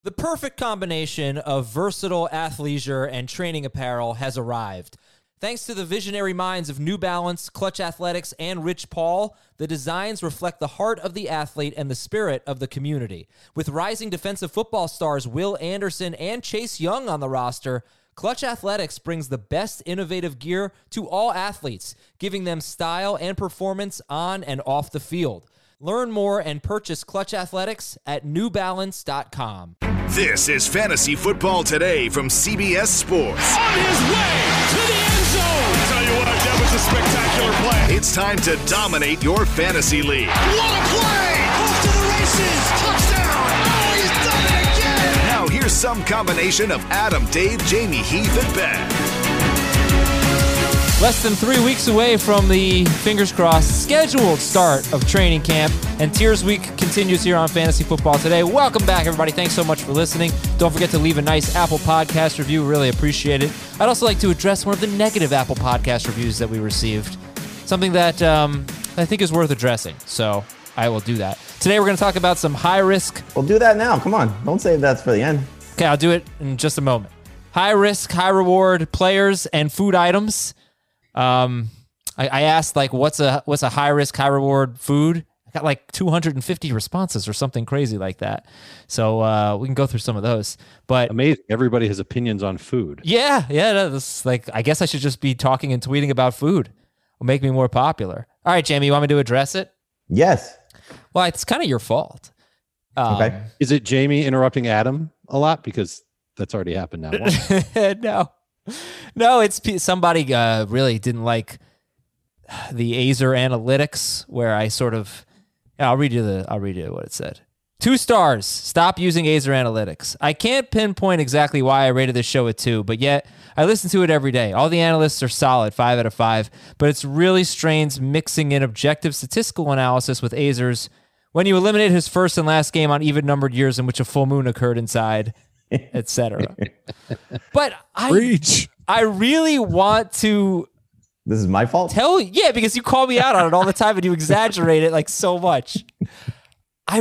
The perfect combination of versatile athleisure and training apparel has arrived. Thanks to the visionary minds of New Balance, Clutch Athletics, and Rich Paul, the designs reflect the heart of the athlete and the spirit of the community. With rising defensive football stars Will Anderson and Chase Young on the roster, Clutch Athletics brings the best innovative gear to all athletes, giving them style and performance on and off the field. Learn more and purchase Clutch Athletics at newbalance.com. This is Fantasy Football Today from CBS Sports. On his way to the end zone. I'll tell you what, that was a spectacular play. It's time to dominate your fantasy league. What a play! Off to the races. Touchdown. Oh, he's done it again. Now here's some combination of Adam, Dave, Jamie, Heath, and Ben. Less than 3 weeks away from the, fingers crossed, scheduled start of training camp, and Tiers Week continues here on Fantasy Football Today. Welcome back, everybody. Thanks so much for listening. Don't forget to leave a nice Apple Podcast review. Really appreciate it. I'd also like to address one of the negative Apple Podcast reviews that we received, something that I think is worth addressing, so I will do that. Today we're going to talk about some high-risk... Well, do that now. Come on. Don't save that for the end. Okay, I'll do it in just a moment. High-risk, high-reward players and food items. I asked, like, what's a high risk, high reward food? I got like 250 responses or something crazy like that. So we can go through some of those. But amazing, everybody has opinions on food. Yeah. That's like, I guess I should just be talking and tweeting about food. Will make me more popular. All right, Jamie, you want me to address it? Yes. Well, it's kind of your fault. Okay. Is it Jamie interrupting Adam a lot? Because that's already happened now. No, it's somebody really didn't like the Azer analytics where I sort of, I'll read you what it said. 2 stars. Stop using Azer analytics. I can't pinpoint exactly why I rated this show a 2, but yet I listen to it every day. All the analysts are solid, 5 out of 5, but it's really strange mixing in objective statistical analysis with Azer's when you eliminate his first and last game on even-numbered years in which a full moon occurred inside, etc. But I really want to. This is my fault? Because you call me out on it all the time and you exaggerate it like so much. I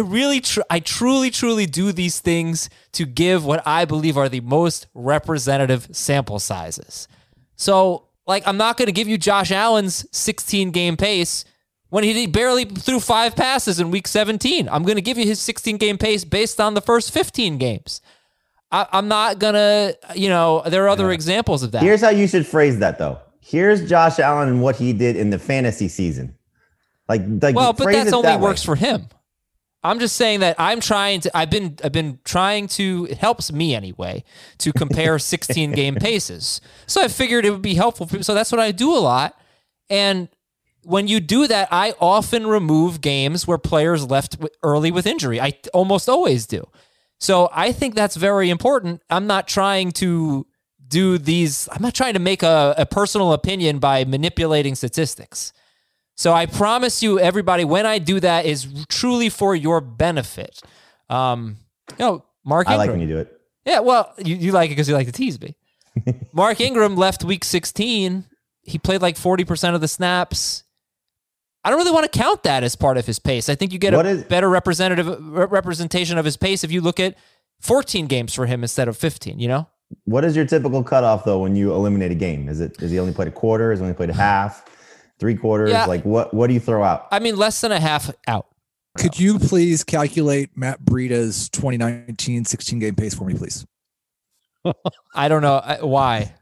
truly do these things to give what I believe are the most representative sample sizes. So, like, I'm not going to give you Josh Allen's 16-game pace when he barely threw 5 passes in week 17. I'm going to give you his 16-game pace based on the first 15 games. I'm not going to, there are other examples of that. Here's how you should phrase that, though. Here's Josh Allen and what he did in the fantasy season. But that only works for him. I'm just saying that I've been trying to, it helps me anyway, to compare 16-game paces. So I figured it would be helpful for me. So that's what I do a lot. And when you do that, I often remove games where players left early with injury. I almost always do. So I think that's very important. I'm not trying to make a personal opinion by manipulating statistics. So I promise you, everybody, when I do that is truly for your benefit. Mark Ingram. I like when you do it. Yeah, well, you like it because you like to tease me. Mark Ingram left week 16. He played like 40% of the snaps. I don't really want to count that as part of his pace. I think you get better representation of his pace if you look at 14 games for him instead of 15, What is your typical cutoff, though, when you eliminate a game? Is he only played a quarter? Is he only played a half? 3/4? Yeah. Like, what do you throw out? I mean, less than a half out. Could you please calculate Matt Breida's 2019 16-game pace for me, please? I don't know. Why?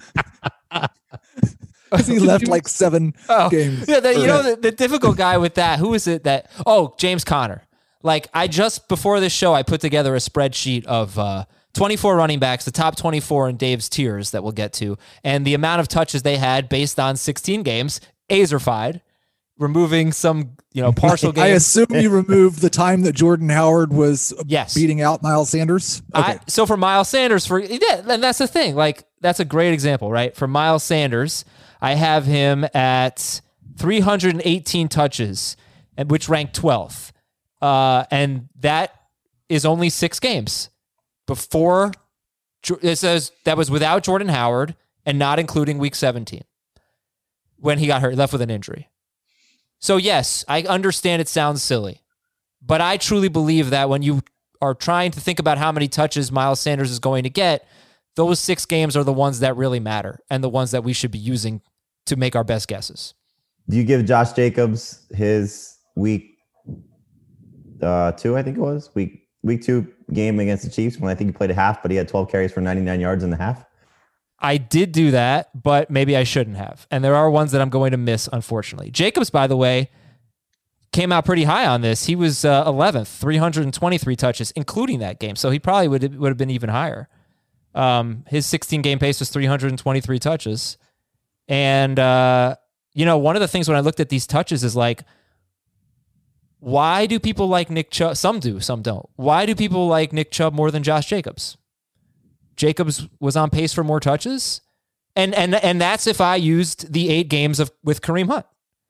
Because he left like 7 games. Yeah, the difficult guy with that, who is it that... Oh, James Conner. Like, before this show, I put together a spreadsheet of 24 running backs, the top 24 in Dave's tiers that we'll get to, and the amount of touches they had based on 16 games, Azerfied, removing some, partial games. I assume you removed the time that Jordan Howard was beating out Miles Sanders? Okay. So for Miles Sanders, and that's the thing. Like, that's a great example, right? For Miles Sanders, I have him at 318 touches, which ranked 12th. And that is only 6 games. Before, it says that was without Jordan Howard and not including week 17 when he got hurt, left with an injury. So yes, I understand it sounds silly, but I truly believe that when you are trying to think about how many touches Miles Sanders is going to get, those 6 games are the ones that really matter and the ones that we should be using to make our best guesses. Do you give Josh Jacobs his week 2, I think it was, week 2 game against the Chiefs when I think he played a half, but he had 12 carries for 99 yards in the half? I did do that, but maybe I shouldn't have. And there are ones that I'm going to miss, unfortunately. Jacobs, by the way, came out pretty high on this. He was 11th, 323 touches, including that game. So he probably would have been even higher. His 16-game pace was 323 touches. And, one of the things when I looked at these touches is like, why do people like Nick Chubb? Some do, some don't. Why do people like Nick Chubb more than Josh Jacobs? Jacobs was on pace for more touches. And that's if I used the 8 games with Kareem Hunt.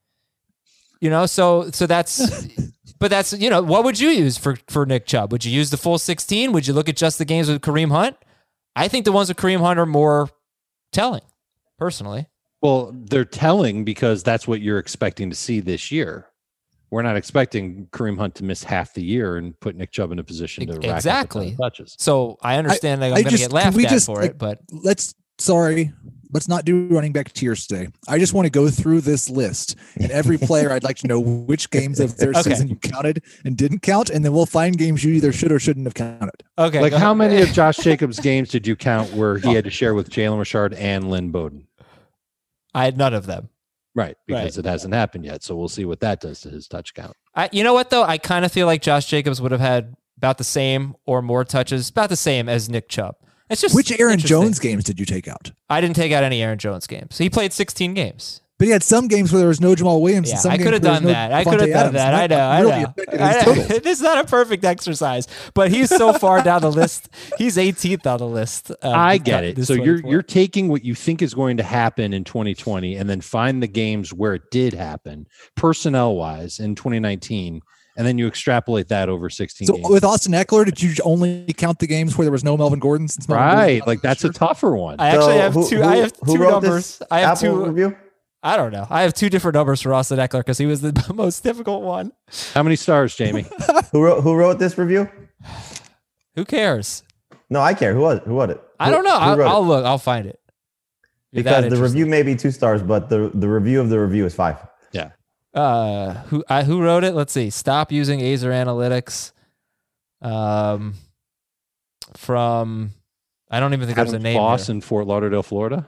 So that's, but that's, what would you use for Nick Chubb? Would you use the full 16? Would you look at just the games with Kareem Hunt? I think the ones with Kareem Hunt are more telling, personally. Well, they're telling because that's what you're expecting to see this year. We're not expecting Kareem Hunt to miss half the year and put Nick Chubb in a position to rack up the touches. So I understand that I'm going to get laughed at for it, but let's not do running back tiers today. I just want to go through this list and every player. I'd like to know which games of their season you counted and didn't count, and then we'll find games you either should or shouldn't have counted. Okay. Like how many of Josh Jacobs' games did you count where he had to share with Jalen Richard and Lynn Bowden? I had none of them. Right, because it hasn't happened yet. So we'll see what that does to his touch count. You know what, though? I kind of feel like Josh Jacobs would have had about the same or more touches, about the same as Nick Chubb. It's just which Aaron Jones games did you take out? I didn't take out any Aaron Jones games. He played 16 games. But he had some games where there was no Jamal Williams. Yeah, and some I could have done that. I could have done that. I know. It's not a perfect exercise, but he's so far down the list. He's 18th on the list. I get it. So you're taking what you think is going to happen in 2020 and then find the games where it did happen, personnel-wise, in 2019, and then you extrapolate that over 16 games. So with Austin Eckler, did you only count the games where there was no Melvin Gordon? Right. Like that's a tougher one. I actually have two. I have two numbers. I have Apple review? I don't know. I have 2 different numbers for Austin Eckler because he was the most difficult one. How many stars, Jamie? Who wrote this review? Who cares? No, I care. Who wrote it? I don't know. I'll look. I'll find it. Because the review may be 2 stars, but the review of the review is 5. Yeah. Who wrote it? Let's see. Stop using Azer Analytics. From I don't even think there's a name. Boss in Fort Lauderdale, Florida.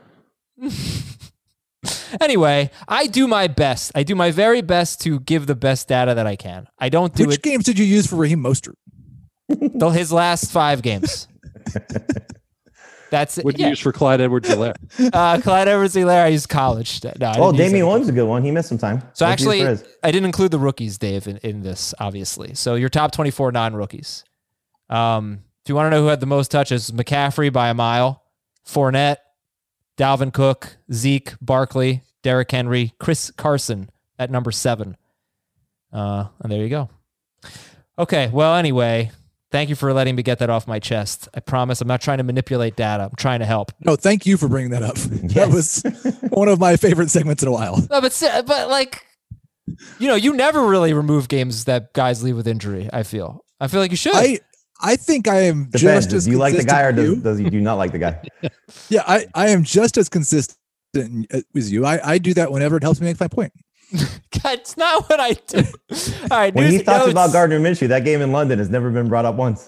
Anyway, I do my best. I do my very best to give the best data that I can. I don't do Which games did you use for Raheem Mostert? His last 5 games. That's it. What did you use for Clyde Edwards-Helaire? Clyde Edwards-Helaire, I used college. No, Damian Williams is a good one. He missed some time. So actually, I didn't include the rookies, Dave, in this, obviously. So your top 24 non-rookies. If you want to know who had the most touches, McCaffrey by a mile, Fournette, Dalvin Cook, Zeke, Barkley, Derrick Henry, Chris Carson at number 7. And there you go. Okay, well, anyway, thank you for letting me get that off my chest. I promise I'm not trying to manipulate data. I'm trying to help. No, thank you for bringing that up. Yes. That was one of my favorite segments in a while. No, but like, you never really remove games that guys leave with injury, I feel like you should. I think I am Depends. just as do you like the guy or consistent does he do not like the guy? Yeah, I am just as consistent as you. I do that whenever it helps me make my point. God, it's not what I do. All right, when he talks about Gardner Minshew, that game in London has never been brought up once.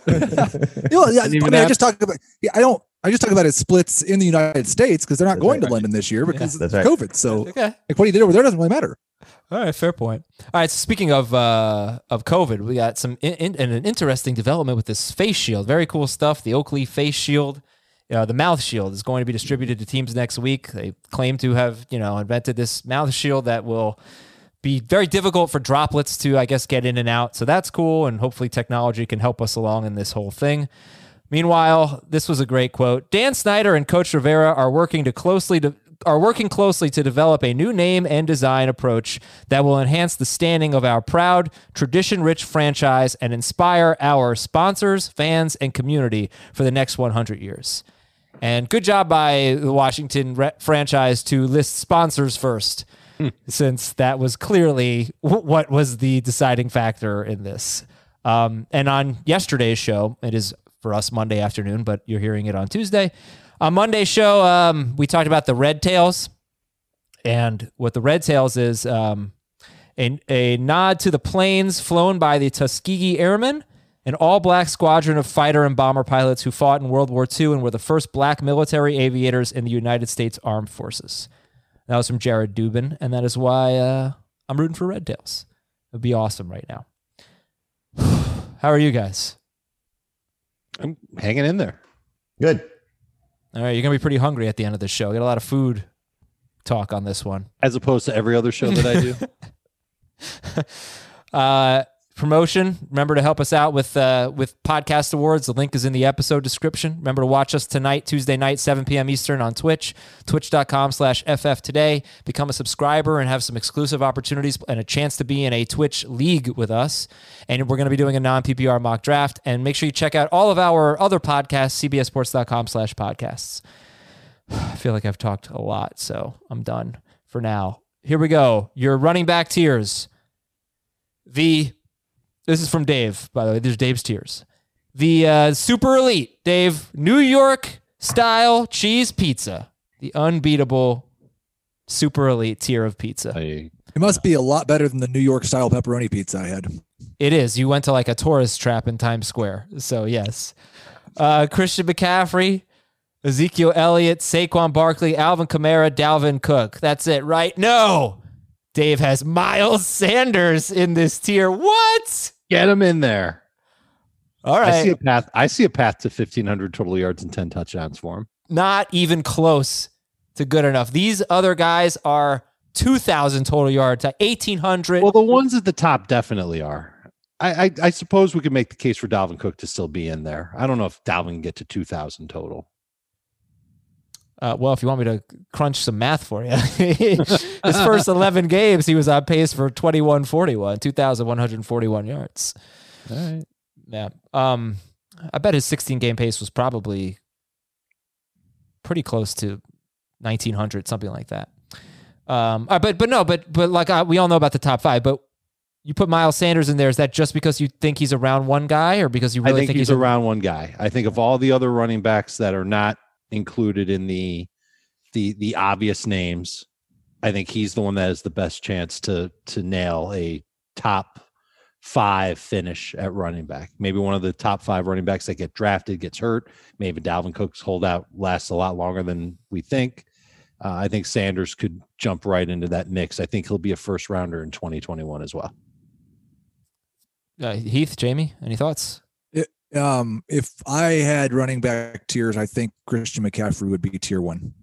I just talk about. I just talk about his splits in the United States because they're not going to London this year because of COVID. So, like what he did over there doesn't really matter. All right, fair point. All right, so speaking of COVID, we got some an interesting development with this face shield. Very cool stuff. The Oakley face shield, the mouth shield, is going to be distributed to teams next week. They claim to have invented this mouth shield that will be very difficult for droplets to, I guess, get in and out. So that's cool, and hopefully technology can help us along in this whole thing. Meanwhile, this was a great quote. Dan Snyder and Coach Rivera are working closely to develop a new name and design approach that will enhance the standing of our proud, tradition-rich franchise and inspire our sponsors, fans, and community for the next 100 years. And good job by the Washington franchise to list sponsors first, since that was clearly what was the deciding factor in this. And on yesterday's show, it is for us Monday afternoon, but you're hearing it on Tuesday. On Monday's show, we talked about the Red Tails. And what the Red Tails is a nod to the planes flown by the Tuskegee Airmen, an all-black squadron of fighter and bomber pilots who fought in World War II and were the first black military aviators in the United States Armed Forces. That was from Jared Dubin, and that is why I'm rooting for Red Tails. It would be awesome right now. How are you guys? I'm hanging in there. Good. All right, you're going to be pretty hungry at the end of the show. We got a lot of food talk on this one. As opposed to every other show that I do. Promotion. Remember to help us out with podcast awards. The link is in the episode description. Remember to watch us tonight, Tuesday night, 7 p.m. Eastern on Twitch, twitch.com/FFtoday. Become a subscriber and have some exclusive opportunities and a chance to be in a Twitch league with us. And we're going to be doing a non-PPR mock draft. And make sure you check out all of our other podcasts, cbssports.com/podcasts. I feel like I've talked a lot, so I'm done for now. Here we go. Your running back tiers. This is from Dave, by the way. There's Dave's tiers. The Super Elite, Dave, New York style cheese pizza. The unbeatable Super Elite tier of pizza. It must be a lot better than the New York style pepperoni pizza I had. It is. You went to like a tourist trap in Times Square. So, yes. Christian McCaffrey, Ezekiel Elliott, Saquon Barkley, Alvin Kamara, Dalvin Cook. That's it, right? No. Dave has Miles Sanders in this tier. What? Get him in there. All right. I see a path to 1,500 total yards and 10 touchdowns for him. Not even close to good enough. These other guys are 2,000 total yards at 1,800. Well, the ones at the top definitely are. I suppose we could make the case for Dalvin Cook to still be in there. I don't know if Dalvin can get to 2,000 total. Well, if you want me to crunch some math for you, his first 11 games, he was on pace for 2,141 yards. All right. Yeah. I bet his 16-game pace was probably pretty close to 1,900, something like that. But we all know about the top five. But you put Miles Sanders in there. Is that just because you think he's a round one guy, or because you really think he's a round one guy? I think of all the other running backs that are not included in the obvious names, I think he's the one that has the best chance to nail a top 5 finish at running back. Maybe one of the top 5 running backs that get drafted gets hurt. Maybe Dalvin Cook's holdout lasts a lot longer than we think. I think Sanders could jump right into that mix. I think he'll be a first rounder in 2021 as well. Heath, Jamie, any thoughts? If I had running back tiers, I think Christian McCaffrey would be tier 1.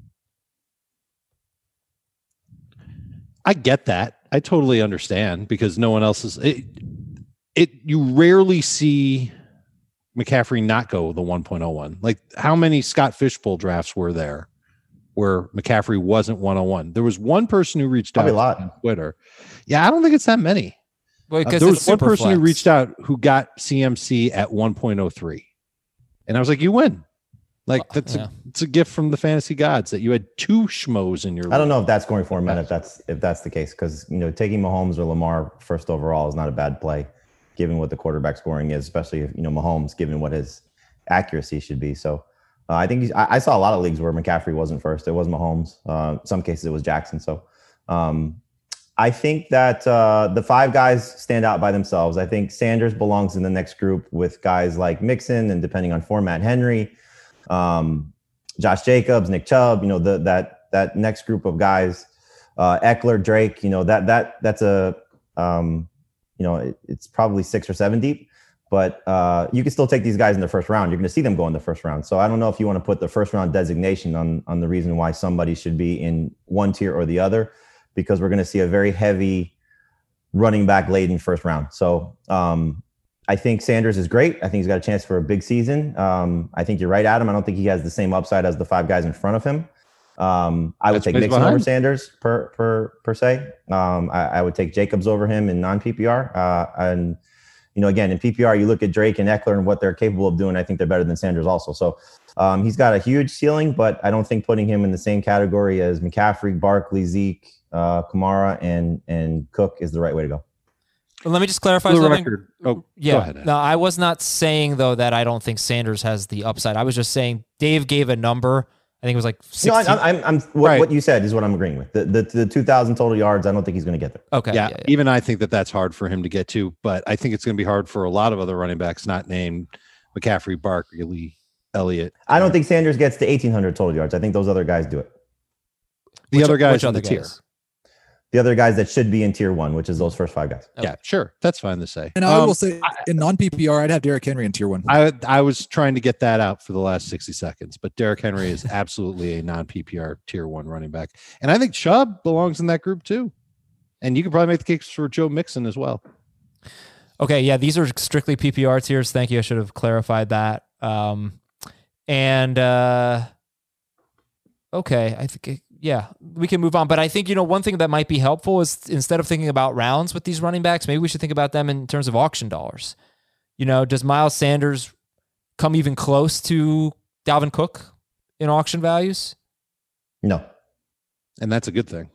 I get that. I totally understand, because no one else is you rarely see McCaffrey not go the 1.01. Like, how many Scott Fishbowl drafts were there where McCaffrey wasn't 101? There was one person who reached out on Twitter. Yeah, I don't think it's that many. Well, there was one person who reached out who got CMC at 1.03. And I was like, you win. Like, it's a gift from the fantasy gods that you had 2 schmoes in your league. I don't know if that's going for him, man, if that's the case, because taking Mahomes or Lamar first overall is not a bad play, given what the quarterback scoring is, especially if Mahomes, given what his accuracy should be. So I think I saw a lot of leagues where McCaffrey wasn't first. It was Mahomes. Some cases it was Jackson. So I think that the 5 guys stand out by themselves. I think Sanders belongs in the next group with guys like Mixon, and depending on format, Henry, Josh Jacobs, Nick Chubb. That next group of guys, Eckler, Drake. That's a it's probably 6 or 7 deep. But you can still take these guys in the first round. You're going to see them go in the first round. So I don't know if you want to put the first round designation on the reason why somebody should be in one tier or the other, because we're going to see a very heavy running back laden first round. So I think Sanders is great. I think he's got a chance for a big season. I think you're right, Adam. I don't think he has the same upside as the 5 guys in front of him. I would take Mixon over Sanders per se. I would take Jacobs over him in non-PPR. And again, in PPR, you look at Drake and Eckler and what they're capable of doing. I think they're better than Sanders also. So he's got a huge ceiling, but I don't think putting him in the same category as McCaffrey, Barkley, Zeke, Kamara, and Cook is the right way to go. Let me just clarify For the something. record, go ahead, Adam. No, I was not saying though that I don't think Sanders has the upside. I was just saying Dave gave a number. I think it was like 16. I'm what you said is what I'm agreeing with. The 2,000 total yards, I don't think he's going to get there. Okay. Yeah, even I think that's hard for him to get to, but I think it's going to be hard for a lot of other running backs not named McCaffrey, Barkley, Elliott. I don't think Sanders gets to 1,800 total yards. I think those other guys do it. The other guys in other the tier. The other guys that should be in tier 1, which is those first 5 guys. Yeah, sure. That's fine to say. And I will say, in non-PPR, I'd have Derrick Henry in tier 1. I was trying to get that out for the last 60 seconds, but Derrick Henry is absolutely a non-PPR tier 1 running back. And I think Chubb belongs in that group too. And you can probably make the case for Joe Mixon as well. Okay, yeah, these are strictly PPR tiers. Thank you. I should have clarified that. Okay, I think, yeah, we can move on. But I think, one thing that might be helpful is instead of thinking about rounds with these running backs, maybe we should think about them in terms of auction dollars. Does Miles Sanders come even close to Dalvin Cook in auction values? No. And that's a good thing.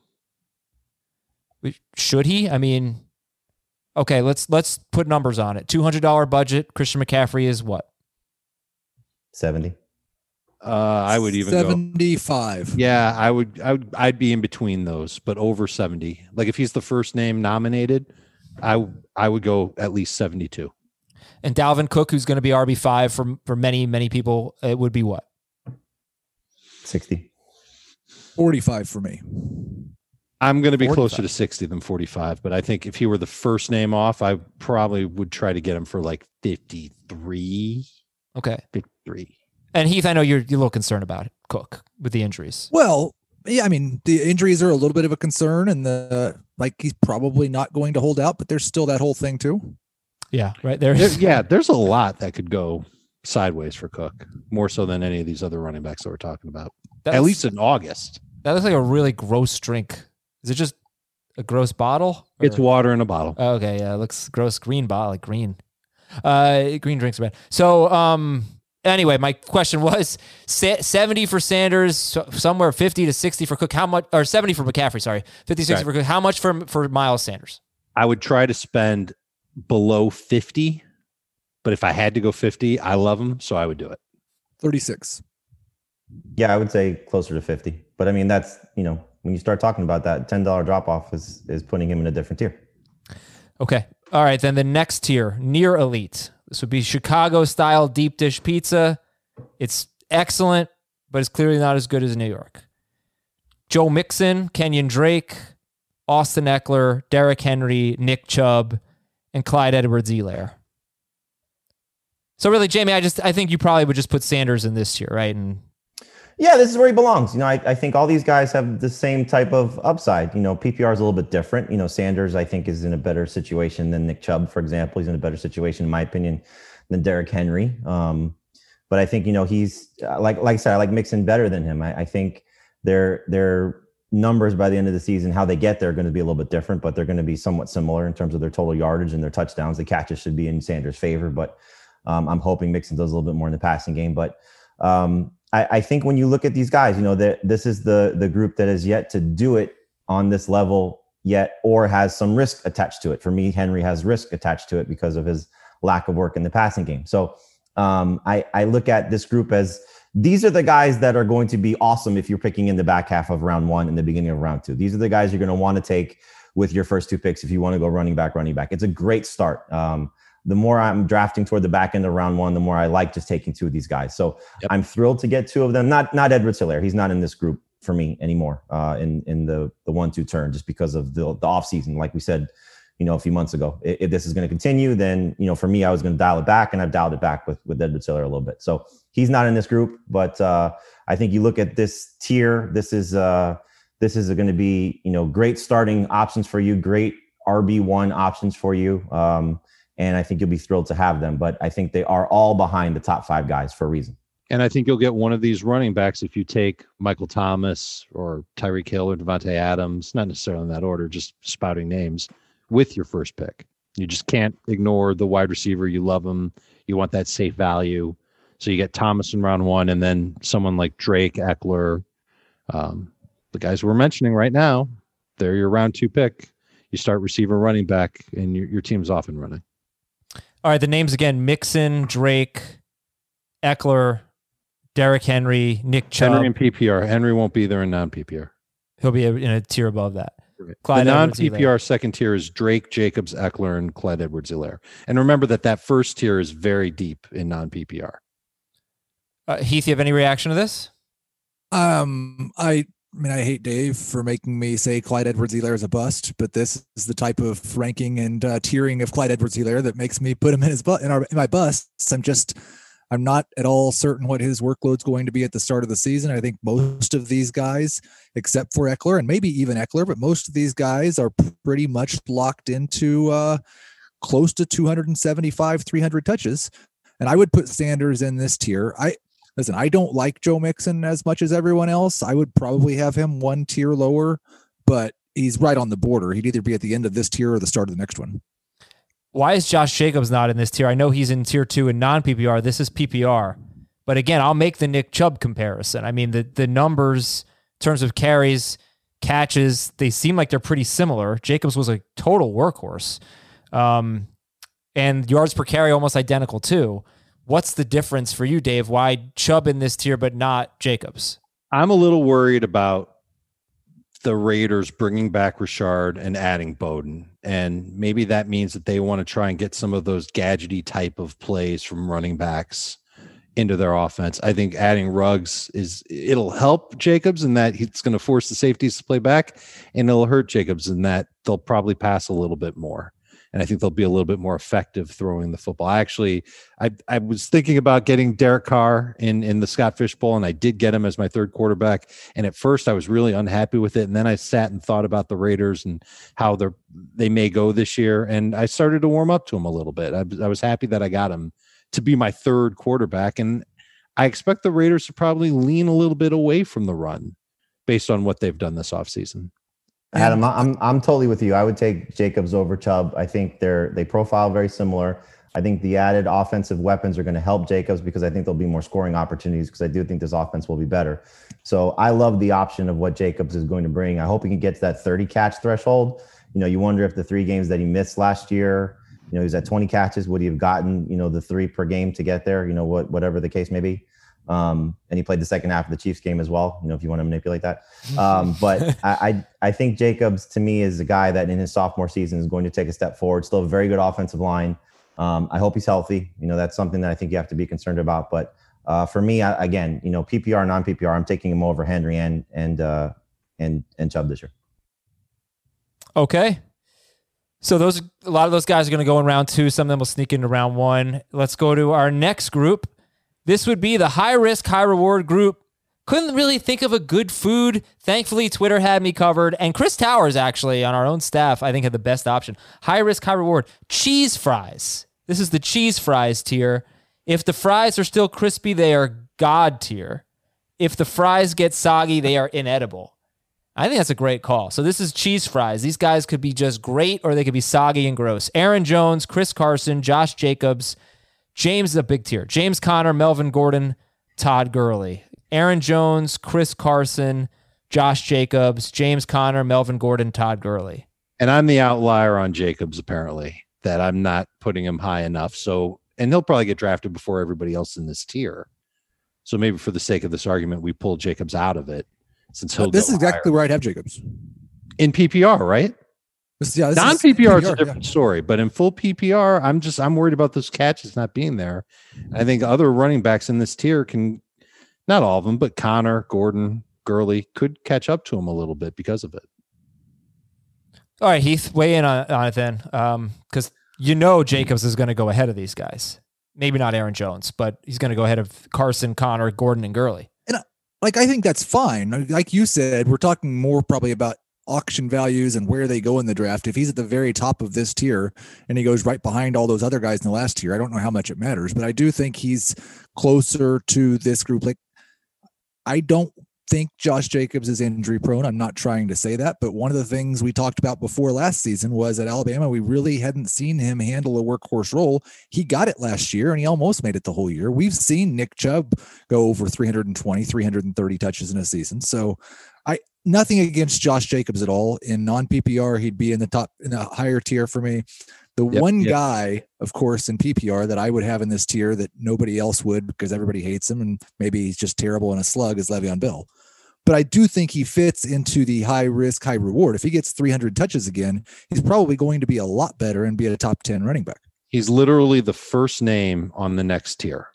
Should he? I mean, okay, let's put numbers on it. $200 budget. Christian McCaffrey is what? 70. I would even 75. Go, yeah, I'd be in between those, but over 70. Like if he's the first name nominated, I would go at least 72. And Dalvin Cook, who's going to be RB5 for many, many people, it would be what? 60. 45 for me. I'm going to be 45. closer to 60 than 45, but I think if he were the first name off, I probably would try to get him for like 53. Okay. 53. And Heath, I know you're a little concerned about Cook with the injuries. Well, yeah, I mean, the injuries are a little bit of a concern, and he's probably not going to hold out, but there's still that whole thing too. Yeah, right there. There's a lot that could go sideways for Cook, more so than any of these other running backs that we're talking about. At least in August. That looks like a really gross drink. Is it just a gross bottle? It's water in a bottle. Okay, yeah, it looks gross. Green bottle, like green. Green drinks are bad. So, anyway, my question was 70 for Sanders, somewhere 50 to 60 for Cook. How much, or 70 for McCaffrey, sorry. 50, 60 for Cook. How much for Miles Sanders? I would try to spend below 50, but if I had to go 50, I love him, so I would do it. 36. Yeah, I would say closer to 50. But I mean, that's, when you start talking about that, $10 drop off is putting him in a different tier. Okay. All right. Then the next tier, near elite. This would be Chicago style deep dish pizza. It's excellent, but it's clearly not as good as New York. Joe Mixon, Kenyon Drake, Austin Eckler, Derrick Henry, Nick Chubb, and Clyde Edwards-Helaire. So really, Jamie, I think you probably would just put Sanders in this tier, right? And yeah, this is where he belongs. I think all these guys have the same type of upside. PPR is a little bit different. Sanders, I think, is in a better situation than Nick Chubb, for example. He's in a better situation, in my opinion, than Derrick Henry. But I think, he's like I said, I like Mixon better than him. I think their numbers by the end of the season, how they get there, are going to be a little bit different, but they're going to be somewhat similar in terms of their total yardage and their touchdowns. The catches should be in Sanders' favor, but I'm hoping Mixon does a little bit more in the passing game. But I think when you look at these guys, this is the group that has yet to do it on this level yet, or has some risk attached to it. For me, Henry has risk attached to it because of his lack of work in the passing game. So I look at this group as these are the guys that are going to be awesome if you're picking in the back half of round 1 and the beginning of round 2. These are the guys you're going to want to take with your first 2 picks if you want to go running back. It's a great start. The more I'm drafting toward the back end of round 1, the more I like just taking 2 of these guys. So I'm thrilled to get 2 of them. Not Edwards-Helaire. He's not in this group for me anymore in the 1-2 turn, just because of the offseason. Like we said, a few months ago, if this is going to continue, then, for me, I was going to dial it back, and I've dialed it back with Edwards-Helaire a little bit. So he's not in this group, but I think you look at this tier, this is going to be, great starting options for you, great RB1 options for you. And I think you'll be thrilled to have them. But I think they are all behind the top 5 guys for a reason. And I think you'll get one of these running backs if you take Michael Thomas or Tyreek Hill or Devontae Adams, not necessarily in that order, just spouting names, with your first pick. You just can't ignore the wide receiver. You love him. You want that safe value. So you get Thomas in round 1, and then someone like Drake, Eckler, the guys we're mentioning right now, they're your round 2 pick. you start receiver, running back, and your team's off and running. All right, the names again: Mixon, Drake, Eckler, Derrick Henry, Nick Chubb. Henry in PPR. Henry won't be there in non-PPR. He'll be in a tier above that. The non-PPR second tier is Drake, Jacobs, Eckler, and Clyde Edwards-Helaire. And remember that first tier is very deep in non-PPR. Heath, you have any reaction to this? I hate Dave for making me say Clyde Edwards-Helaire is a bust, but this is the type of ranking and tiering of Clyde Edwards-Helaire that makes me put him in my busts. I'm not at all certain what his workload's going to be at the start of the season. I think most of these guys, except for Eckler and maybe even Eckler, but most of these guys are pretty much locked into close to 275, 300 touches. And I would put Sanders in this tier. I don't like Joe Mixon as much as everyone else. I would probably have him one tier lower, but he's right on the border. He'd either be at the end of this tier or the start of the next one. Why is Josh Jacobs not in this tier? I know he's in tier 2 in non-PPR. This is PPR. But again, I'll make the Nick Chubb comparison. I mean, the numbers in terms of carries, catches, they seem like they're pretty similar. Jacobs was a total workhorse. And yards per carry almost identical too. What's the difference for you, Dave? Why Chubb in this tier but not Jacobs? I'm a little worried about the Raiders bringing back Richard and adding Bowden. And maybe that means that they want to try and get some of those gadgety type of plays from running backs into their offense. I think adding Ruggs it'll help Jacobs in that it's going to force the safeties to play back, and it'll hurt Jacobs in that they'll probably pass a little bit more. And I think they'll be a little bit more effective throwing the football. I was thinking about getting Derek Carr in the Scott Fish Bowl, and I did get him as my third quarterback. And at first I was really unhappy with it. And then I sat and thought about the Raiders and how they may go this year. And I started to warm up to him a little bit. I was happy that I got him to be my third quarterback. And I expect the Raiders to probably lean a little bit away from the run based on what they've done this offseason. Adam, I'm totally with you. I would take Jacobs over Chubb. I think they profile very similar. I think the added offensive weapons are going to help Jacobs because I think there'll be more scoring opportunities because I do think this offense will be better. So I love the option of what Jacobs is going to bring. I hope he can get to that 30 catch threshold. You wonder if the 3 games that he missed last year, he was at 20 catches, would he have gotten, the 3 per game to get there, whatever the case may be. And he played the second half of the Chiefs game as well, if you want to manipulate that. But I think Jacobs, to me, is a guy that in his sophomore season is going to take a step forward. Still a very good offensive line. I hope he's healthy. That's something that I think you have to be concerned about. But for me, again, PPR, non-PPR, I'm taking him over Henry and Chubb this year. Okay. So a lot of those guys are going to go in round 2. Some of them will sneak into round 1. Let's go to our next group. This would be the high-risk, high-reward group. Couldn't really think of a good food. Thankfully, Twitter had me covered. And Chris Towers, actually, on our own staff, I think had the best option. High-risk, high-reward. Cheese fries. This is the cheese fries tier. If the fries are still crispy, they are God tier. If the fries get soggy, they are inedible. I think that's a great call. So this is cheese fries. These guys could be just great or they could be soggy and gross. Aaron Jones, Chris Carson, Josh Jacobs. James is a big tier. James Conner, Melvin Gordon, Todd Gurley. Aaron Jones, Chris Carson, Josh Jacobs, James Conner, Melvin Gordon, Todd Gurley. And I'm the outlier on Jacobs, apparently, that I'm not putting him high enough. So, and he'll probably get drafted before everybody else in this tier. So maybe for the sake of this argument, we pull Jacobs out of it. Since this is exactly where I'd have Jacobs. In PPR, right? Non-PPR is a different story, but in full PPR, I'm worried about those catches not being there. I think other running backs in this tier can, not all of them, but Connor, Gordon, Gurley could catch up to him a little bit because of it. All right, Heath, weigh in on it then, because Jacobs is going to go ahead of these guys. Maybe not Aaron Jones, but he's going to go ahead of Carson, Connor, Gordon, and Gurley. And I think that's fine. Like you said, we're talking more probably about auction values and where they go in the draft. If he's at the very top of this tier and he goes right behind all those other guys in the last tier, I don't know how much it matters, but I do think he's closer to this group. Like, I don't think Josh Jacobs is injury prone. I'm not trying to say that, but one of the things we talked about before last season was at Alabama, we really hadn't seen him handle a workhorse role. He got it last year and he almost made it the whole year. We've seen Nick Chubb go over 320, 330 touches in a season. So nothing against Josh Jacobs at all. In non-PPR, he'd be in the higher tier for me. The one guy, of course, in PPR that I would have in this tier that nobody else would because everybody hates him and maybe he's just terrible in a slug is Le'Veon Bell. But I do think he fits into the high risk, high reward. If he gets 300 touches again, he's probably going to be a lot better and be a top 10 running back. He's literally the first name on the next tier.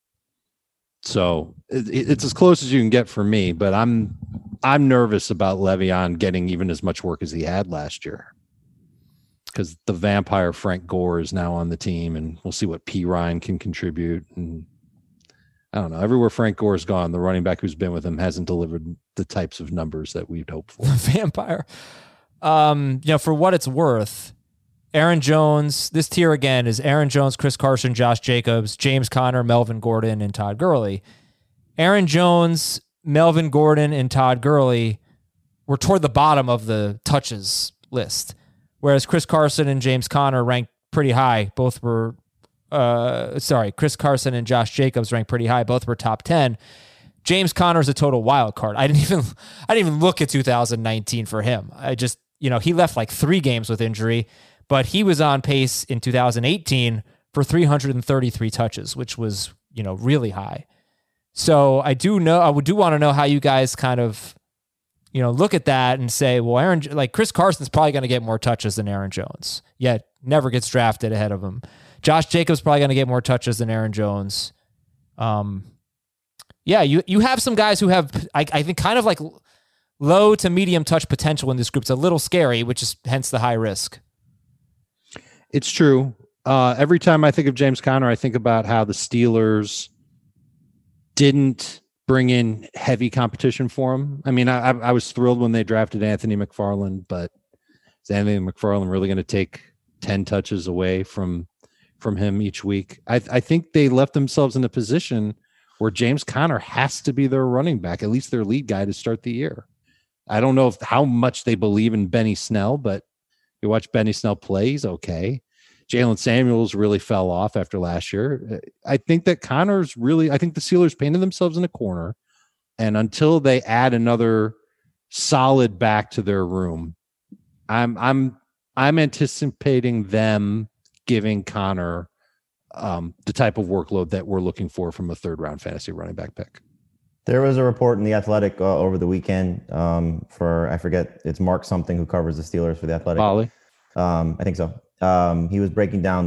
So it's as close as you can get for me, but I'm nervous about Le'Veon getting even as much work as he had last year because the vampire Frank Gore is now on the team, and we'll see what P. Ryan can contribute. And I don't know. Everywhere Frank Gore's gone, the running back who's been with him hasn't delivered the types of numbers that we'd hoped for. Vampire. For what it's worth, Aaron Jones, this tier again is Aaron Jones, Chris Carson, Josh Jacobs, James Conner, Melvin Gordon, and Todd Gurley. Aaron Jones, Melvin Gordon, and Todd Gurley were toward the bottom of the touches list, whereas Chris Carson and James Conner ranked pretty high. Both were, Chris Carson and Josh Jacobs ranked pretty high. Both were top 10. James Conner's a total wild card. I didn't even look at 2019 for him. I just, he left like 3 games with injury. But he was on pace in 2018 for 333 touches, which was, really high. So I do want to know how you guys kind of, look at that and say, well, Chris Carson's probably going to get more touches than Aaron Jones, yet never gets drafted ahead of him. Josh Jacobs probably going to get more touches than Aaron Jones. You have some guys who have, I think, kind of like low to medium touch potential in this group. It's a little scary, which is hence the high risk. It's true. Every time I think of James Conner, I think about how the Steelers didn't bring in heavy competition for him. I mean, I was thrilled when they drafted Anthony McFarland, but is Anthony McFarland really going to take 10 touches away from him each week? I think they left themselves in a position where James Conner has to be their running back, at least their lead guy to start the year. I don't know how much they believe in Benny Snell, but you watch Benny Snell play, he's okay. Jalen Samuels really fell off after last year. I think that I think the Steelers painted themselves in a corner, and until they add another solid back to their room, I'm anticipating them giving Conner the type of workload that we're looking for from a 3rd-round fantasy running back pick. There was a report in The Athletic over the weekend I forget, it's Mark something who covers the Steelers for The Athletic. Ollie? I think so. He was breaking down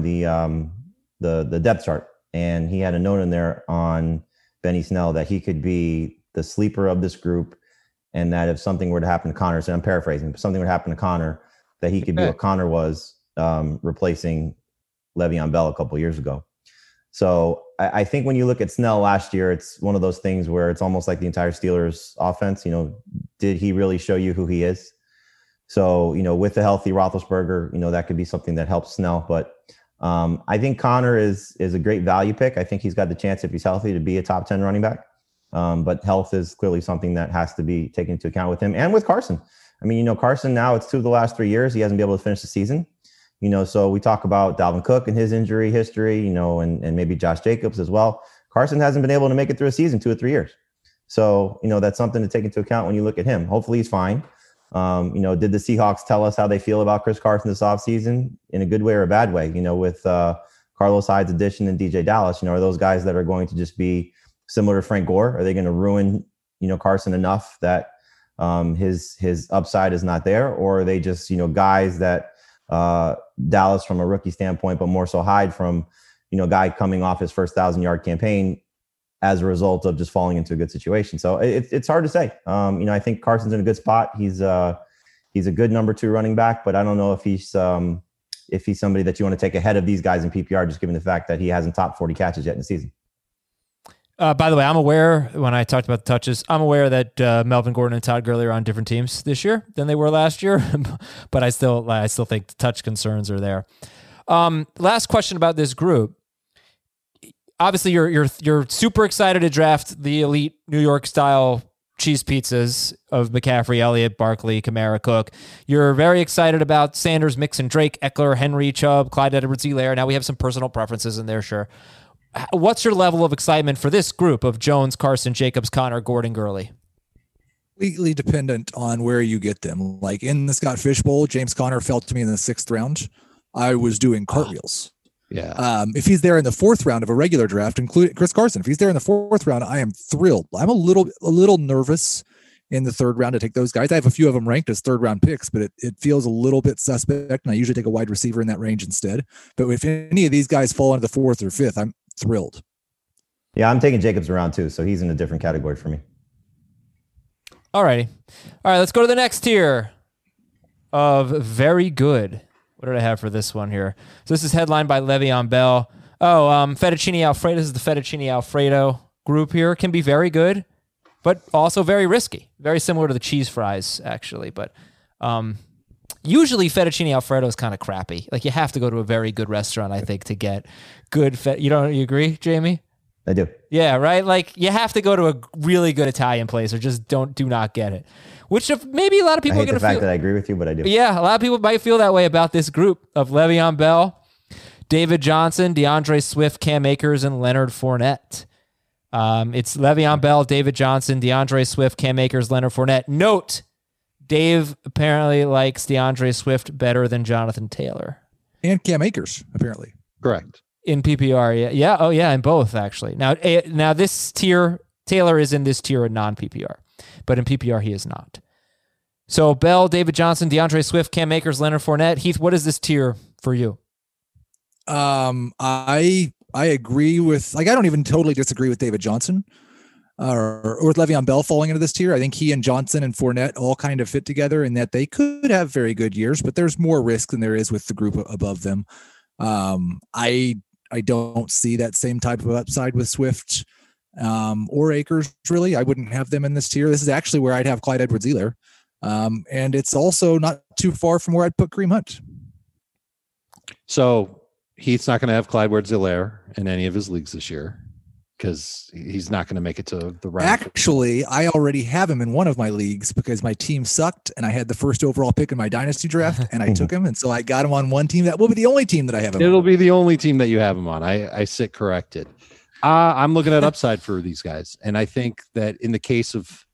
the depth chart, and he had a note in there on Benny Snell that he could be the sleeper of this group, and that if something were to happen to Conner, so I'm paraphrasing, if something would happen to Conner, that he could be what Conner was replacing Le'Veon Bell a couple years ago. So I think when you look at Snell last year, it's one of those things where it's almost like the entire Steelers offense. Did he really show you who he is? So, with the healthy Roethlisberger, that could be something that helps Snell. But I think Conner is a great value pick. I think he's got the chance, if he's healthy, to be a top 10 running back. But health is clearly something that has to be taken into account with him and with Carson. I mean, Carson now, it's 2 of the last 3 years. He hasn't been able to finish the season. So we talk about Dalvin Cook and his injury history, and maybe Josh Jacobs as well. Carson hasn't been able to make it through a season 2 or 3 years. So, that's something to take into account when you look at him. Hopefully he's fine. Did the Seahawks tell us how they feel about Chris Carson this offseason in a good way or a bad way? With Carlos Hyde's addition and DJ Dallas, are those guys that are going to just be similar to Frank Gore? Are they going to ruin, Carson enough that his upside is not there? Or are they just, guys that Dallas from a rookie standpoint, but more so Hyde from, guy coming off his first 1,000-yard campaign as a result of just falling into a good situation. So it's hard to say. I think Carson's in a good spot. He's a good number 2 running back, but I don't know if he's somebody that you want to take ahead of these guys in PPR, just given the fact that he hasn't topped 40 catches yet in the season. By the way, I'm aware, when I talked about the touches, I'm aware that Melvin Gordon and Todd Gurley are on different teams this year than they were last year, but I still think the touch concerns are there. Last question about this group. Obviously, you're super excited to draft the elite New York style cheese pizzas of McCaffrey, Elliott, Barkley, Kamara, Cook. You're very excited about Sanders, Mixon, Drake, Eckler, Henry, Chubb, Clyde Edwards-Helaire. Now we have some personal preferences in there, sure. What's your level of excitement for this group of Jones, Carson, Jacobs, Conner, Gordon, Gurley? completely dependent on where you get them. Like in the Scott Fish Bowl, James Conner fell to me in the 6th round. I was doing cartwheels. Yeah. If he's there in the 4th round of a regular draft, including Chris Carson, if he's there in the 4th round, I am thrilled. I'm a little nervous in the 3rd round to take those guys. I have a few of them ranked as 3rd round picks, but it feels a little bit suspect. And I usually take a wide receiver in that range instead. But if any of these guys fall into the 4th or 5th, I'm thrilled. Yeah, I'm taking Jacobs around too, so he's in a different category for me. All right, let's go to the next tier of very good. What did I have for this one here? So this is headlined by Le'Veon Bell. Fettuccine Alfredo. This is the Fettuccine Alfredo group here. Can be very good, but also very risky. Very similar to the cheese fries, actually. But usually Fettuccine Alfredo is kind of crappy. Like you have to go to a very good restaurant, I think, to get good. You agree, Jamie? I do. Yeah, right? Like you have to go to a really good Italian place or just do not get it. Which maybe a lot of people are going to feel. I hate the fact that I agree with you, but I do. Yeah, a lot of people might feel that way about this group of Le'Veon Bell, David Johnson, DeAndre Swift, Cam Akers, and Leonard Fournette. It's Le'Veon Bell, David Johnson, DeAndre Swift, Cam Akers, Leonard Fournette. Note, Dave apparently likes DeAndre Swift better than Jonathan Taylor. And Cam Akers, apparently. Correct. In PPR, yeah. Oh, yeah, in both, actually. Now this tier, Taylor is in this tier in non-PPR, but in PPR, he is not. So Bell, David Johnson, DeAndre Swift, Cam Akers, Leonard Fournette. Heath, what is this tier for you? I agree with, I don't even totally disagree with David Johnson or with Le'Veon Bell falling into this tier. I think he and Johnson and Fournette all kind of fit together in that they could have very good years, but there's more risk than there is with the group above them. I don't see that same type of upside with Swift or Akers, really. I wouldn't have them in this tier. This is actually where I'd have Clyde Edwards-Helaire. And it's also not too far from where I'd put Kareem Hunt. So Heath's not going to have Clyde Edwards-Helaire in any of his leagues this year because he's not going to make it to the round. Actually, I already have him in one of my leagues because my team sucked and I had the first overall pick in my dynasty draft and I took him. And so I got him on one team. That will be the only team that I have him It'll on. be the only team that you have him on. I sit corrected. I'm looking at upside for these guys. And I think that in the case of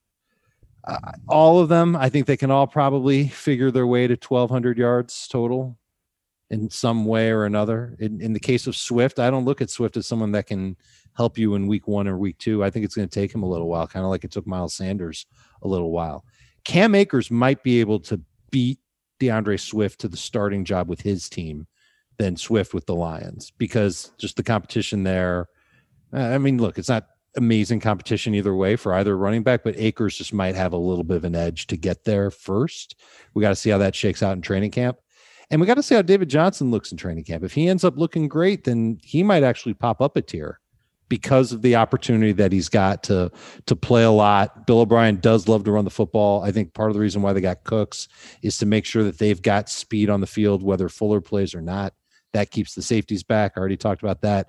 all of them, I think they can all probably figure their way to 1,200 yards total in some way or another. In the case of Swift, I don't look at Swift as someone that can help you in week 1 or week 2. I think it's going to take him a little while, kind of like it took Miles Sanders a little while. Cam Akers might be able to beat DeAndre Swift to the starting job with his team than Swift with the Lions because just the competition there. I mean, look, it's not amazing competition either way for either running back, but Akers just might have a little bit of an edge to get there first. We got to see how that shakes out in training camp. And we got to see how David Johnson looks in training camp. If he ends up looking great, then he might actually pop up a tier because of the opportunity that he's got to play a lot. Bill O'Brien does love to run the football. I think part of the reason why they got Cooks is to make sure that they've got speed on the field, whether Fuller plays or not. That keeps the safeties back. I already talked about that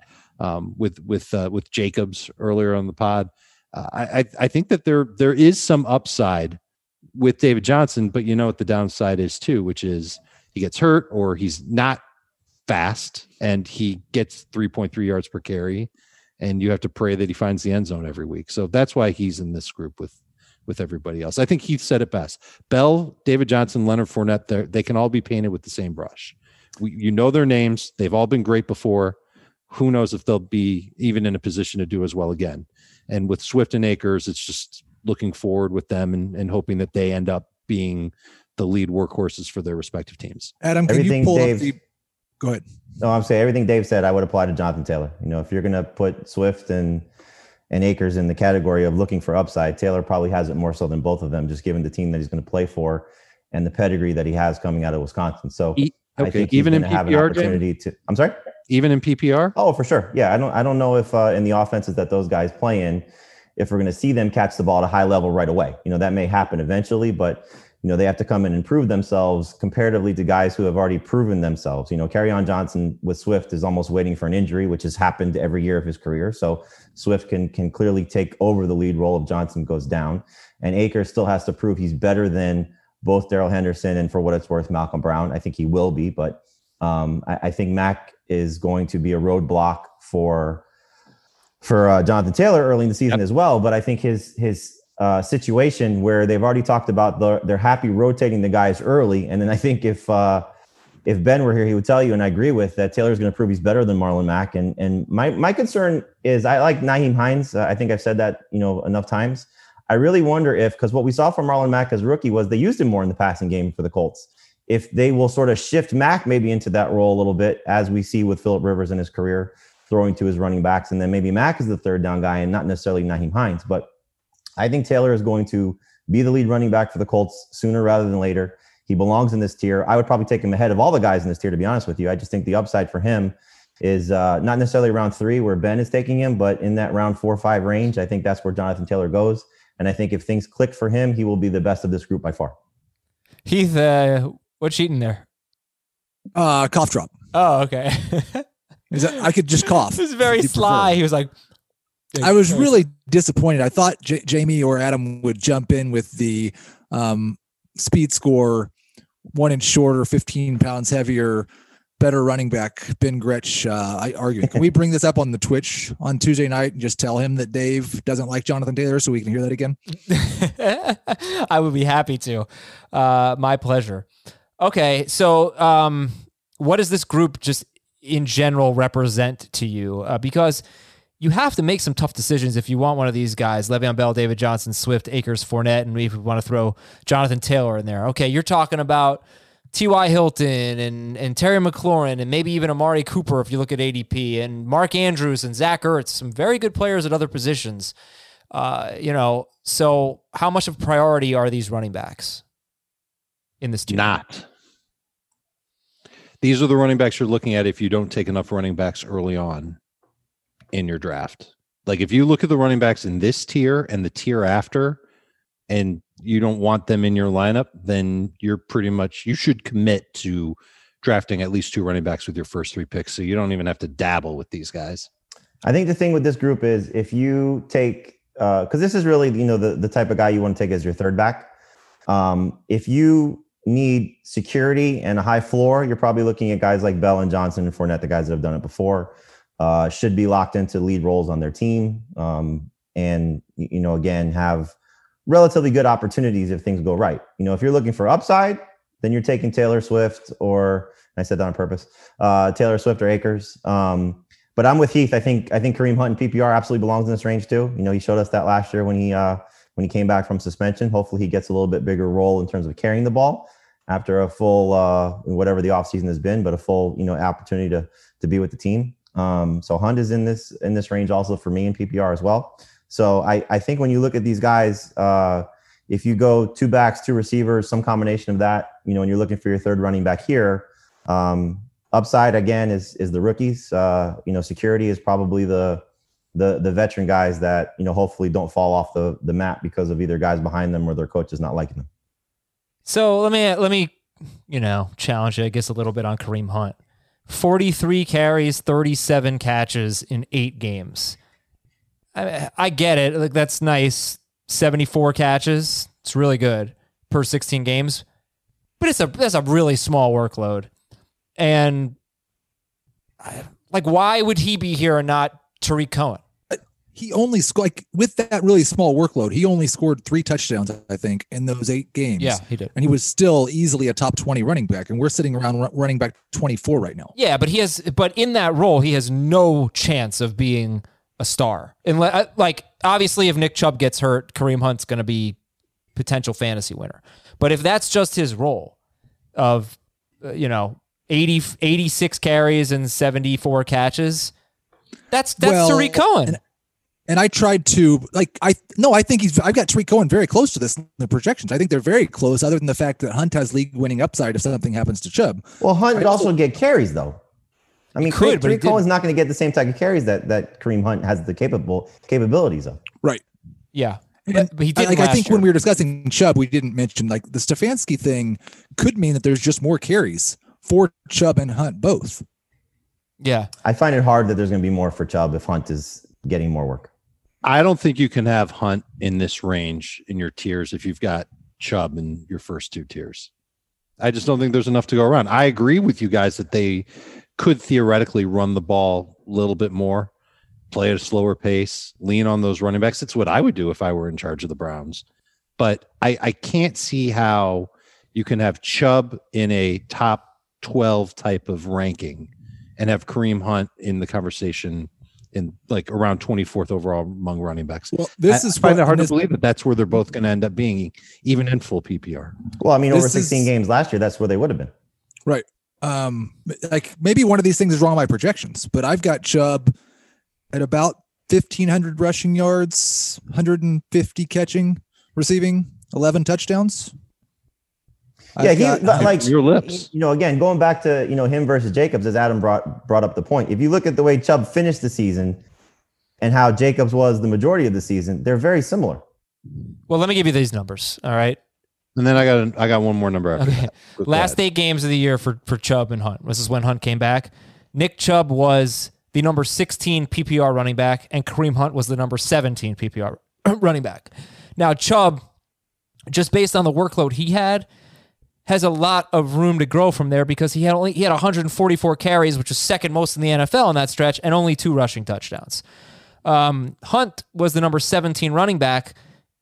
with Jacobs earlier on the pod. I think that there is some upside with David Johnson, but you know what the downside is too, which is he gets hurt or he's not fast and he gets 3.3 yards per carry. And you have to pray that he finds the end zone every week. So that's why he's in this group with everybody else. I think Heath said it best. Bell, David Johnson, Leonard Fournette, they can all be painted with the same brush. You know their names. They've all been great before. Who knows if they'll be even in a position to do as well again. And with Swift and Akers, it's just looking forward with them and hoping that they end up being the lead workhorses for their respective teams. Adam, can you pull up the... Go ahead. No, I'm saying everything Dave said, I would apply to Jonathan Taylor. You know, if you're going to put Swift and Akers in the category of looking for upside, Taylor probably has it more so than both of them, just given the team that he's going to play for and the pedigree that he has coming out of Wisconsin. So I think he's going to have an opportunity to. I'm sorry. Even in PPR? Oh, for sure. Yeah, I don't know if in the offenses that those guys play in, if we're going to see them catch the ball at a high level right away. You know, that may happen eventually, but you know, they have to come in and prove themselves comparatively to guys who have already proven themselves. You know, Kerryon Johnson with Swift is almost waiting for an injury, which has happened every year of his career. So Swift can clearly take over the lead role if Johnson goes down. And Akers still has to prove he's better than both Darrell Henderson and, for what it's worth, Malcolm Brown. I think he will be, but I think Mac is going to be a roadblock for Jonathan Taylor early in the season as well. But I think his situation where they've already talked about they're happy rotating the guys early. And then I think if Ben were here, he would tell you, and I agree with that, Taylor's going to prove he's better than Marlon Mack. And my concern is I like Nyheim Hines. I think I've said that, enough times. I really wonder because what we saw from Marlon Mack as a rookie was they used him more in the passing game for the Colts. If they will sort of shift Mack maybe into that role a little bit, as we see with Phillip Rivers in his career, throwing to his running backs, and then maybe Mack is the third down guy and not necessarily Nyheim Hines. But I think Taylor is going to be the lead running back for the Colts sooner rather than later. He belongs in this tier. I would probably take him ahead of all the guys in this tier, to be honest with you. I just think the upside for him is not necessarily round 3 where Ben is taking him, but in that round 4 or 5 range. I think that's where Jonathan Taylor goes. And I think if things click for him, he will be the best of this group by far. Heath, what's you eating there? Cough drop. Oh, okay. I could just cough. It was very sly. Prefer. He was like, I was really disappointed. I thought Jamie or Adam would jump in with the speed score, 1 inch shorter, 15 pounds heavier, better running back, Ben Gretsch. I argued. Can we bring this up on the Twitch on Tuesday night and just tell him that Dave doesn't like Jonathan Taylor so we can hear that again? I would be happy to. My pleasure. Okay, so what does this group just in general represent to you? Because you have to make some tough decisions if you want one of these guys, Le'Veon Bell, David Johnson, Swift, Akers, Fournette, and if we want to throw Jonathan Taylor in there. Okay, you're talking about T.Y. Hilton and Terry McLaurin and maybe even Amari Cooper if you look at ADP, and Mark Andrews and Zach Ertz, some very good players at other positions. So how much of a priority are these running backs in this team? Not. These are the running backs you're looking at if you don't take enough running backs early on in your draft. Like if you look at the running backs in this tier and the tier after, and you don't want them in your lineup, then you should commit to drafting at least 2 running backs with your first 3 picks. So you don't even have to dabble with these guys. I think the thing with this group is if you take, because this is really, the type of guy you want to take as your third back. If you need security and a high floor, you're probably looking at guys like Bell and Johnson and Fournette, the guys that have done it before, should be locked into lead roles on their team. And, again, have relatively good opportunities if things go right. If you're looking for upside, then you're taking Taylor Swift or, I said that on purpose, Taylor Swift or Akers. But I'm with Heath. I think Kareem Hunt in PPR absolutely belongs in this range too. He showed us that last year when he came back from suspension. Hopefully he gets a little bit bigger role in terms of carrying the ball after a full, whatever the offseason has been, but a full, opportunity to be with the team. So Hunt is in this range also for me in PPR as well. So I think when you look at these guys, if you go 2 backs, 2 receivers, some combination of that, and you're looking for your third running back here, upside again is the rookies. Security is probably the veteran guys that, hopefully don't fall off the map because of either guys behind them or their coaches not liking them. So let me challenge you, I guess, a little bit on Kareem Hunt. 43 carries, 37 catches in 8 games. I get it. Like, that's nice. 74 catches. It's really good per 16 games. But that's a really small workload. And why would he be here and not Tariq Cohen? He only scored, with that really small workload, he only scored 3 touchdowns, I think, in those 8 games. Yeah, he did. And he was still easily a top 20 running back. And we're sitting around running back 24 right now. Yeah, but in that role, he has no chance of being a star. And obviously, if Nick Chubb gets hurt, Kareem Hunt's going to be potential fantasy winner. But if that's just his role of, 86 carries and 74 catches, that's Tariq Cohen. And I tried to I think I've got Tariq Cohen very close to this in the projections. I think they're very close, other than the fact that Hunt has league winning upside if something happens to Chubb. Well, Hunt would also get carries though. I mean, Tariq Cohen's not going to get the same type of carries that Kareem Hunt has the capabilities of. Right. Yeah. But he did. I think when we were discussing Chubb, we didn't mention the Stefanski thing could mean that there's just more carries for Chubb and Hunt both. Yeah. I find it hard that there's going to be more for Chubb if Hunt is getting more work. I don't think you can have Hunt in this range in your tiers if you've got Chubb in your first 2 tiers. I just don't think there's enough to go around. I agree with you guys that they could theoretically run the ball a little bit more play at a slower pace, lean on those running backs. It's what I would do if I were in charge of the Browns. But I can't see how you can have Chubb in a top 12 type of ranking and have Kareem Hunt in the conversation in like around 24th overall among running backs. Well, I find it hard to believe that that's where they're both going to end up being, even in full PPR. Well, I mean, over 16 games last year, that's where they would have been. Right. Like maybe one of these things is wrong on my projections, but I've got Chubb at about 1,500 rushing yards, 150 catching, receiving, 11 touchdowns. Yeah, like your lips. Again, going back to him versus Jacobs, as Adam brought up the point. If you look at the way Chubb finished the season and how Jacobs was the majority of the season, they're very similar. Well, let me give you these numbers. All right. And then I got one more number after that. Last 8 games of the year for Chubb and Hunt. This is when Hunt came back. Nick Chubb was the number 16 PPR running back, and Kareem Hunt was the number 17 PPR running back. Now, Chubb, just based on the workload he had, has a lot of room to grow from there because he had 144 carries, which is second most in the NFL in that stretch, and only 2 rushing touchdowns. Hunt was the number 17 running back,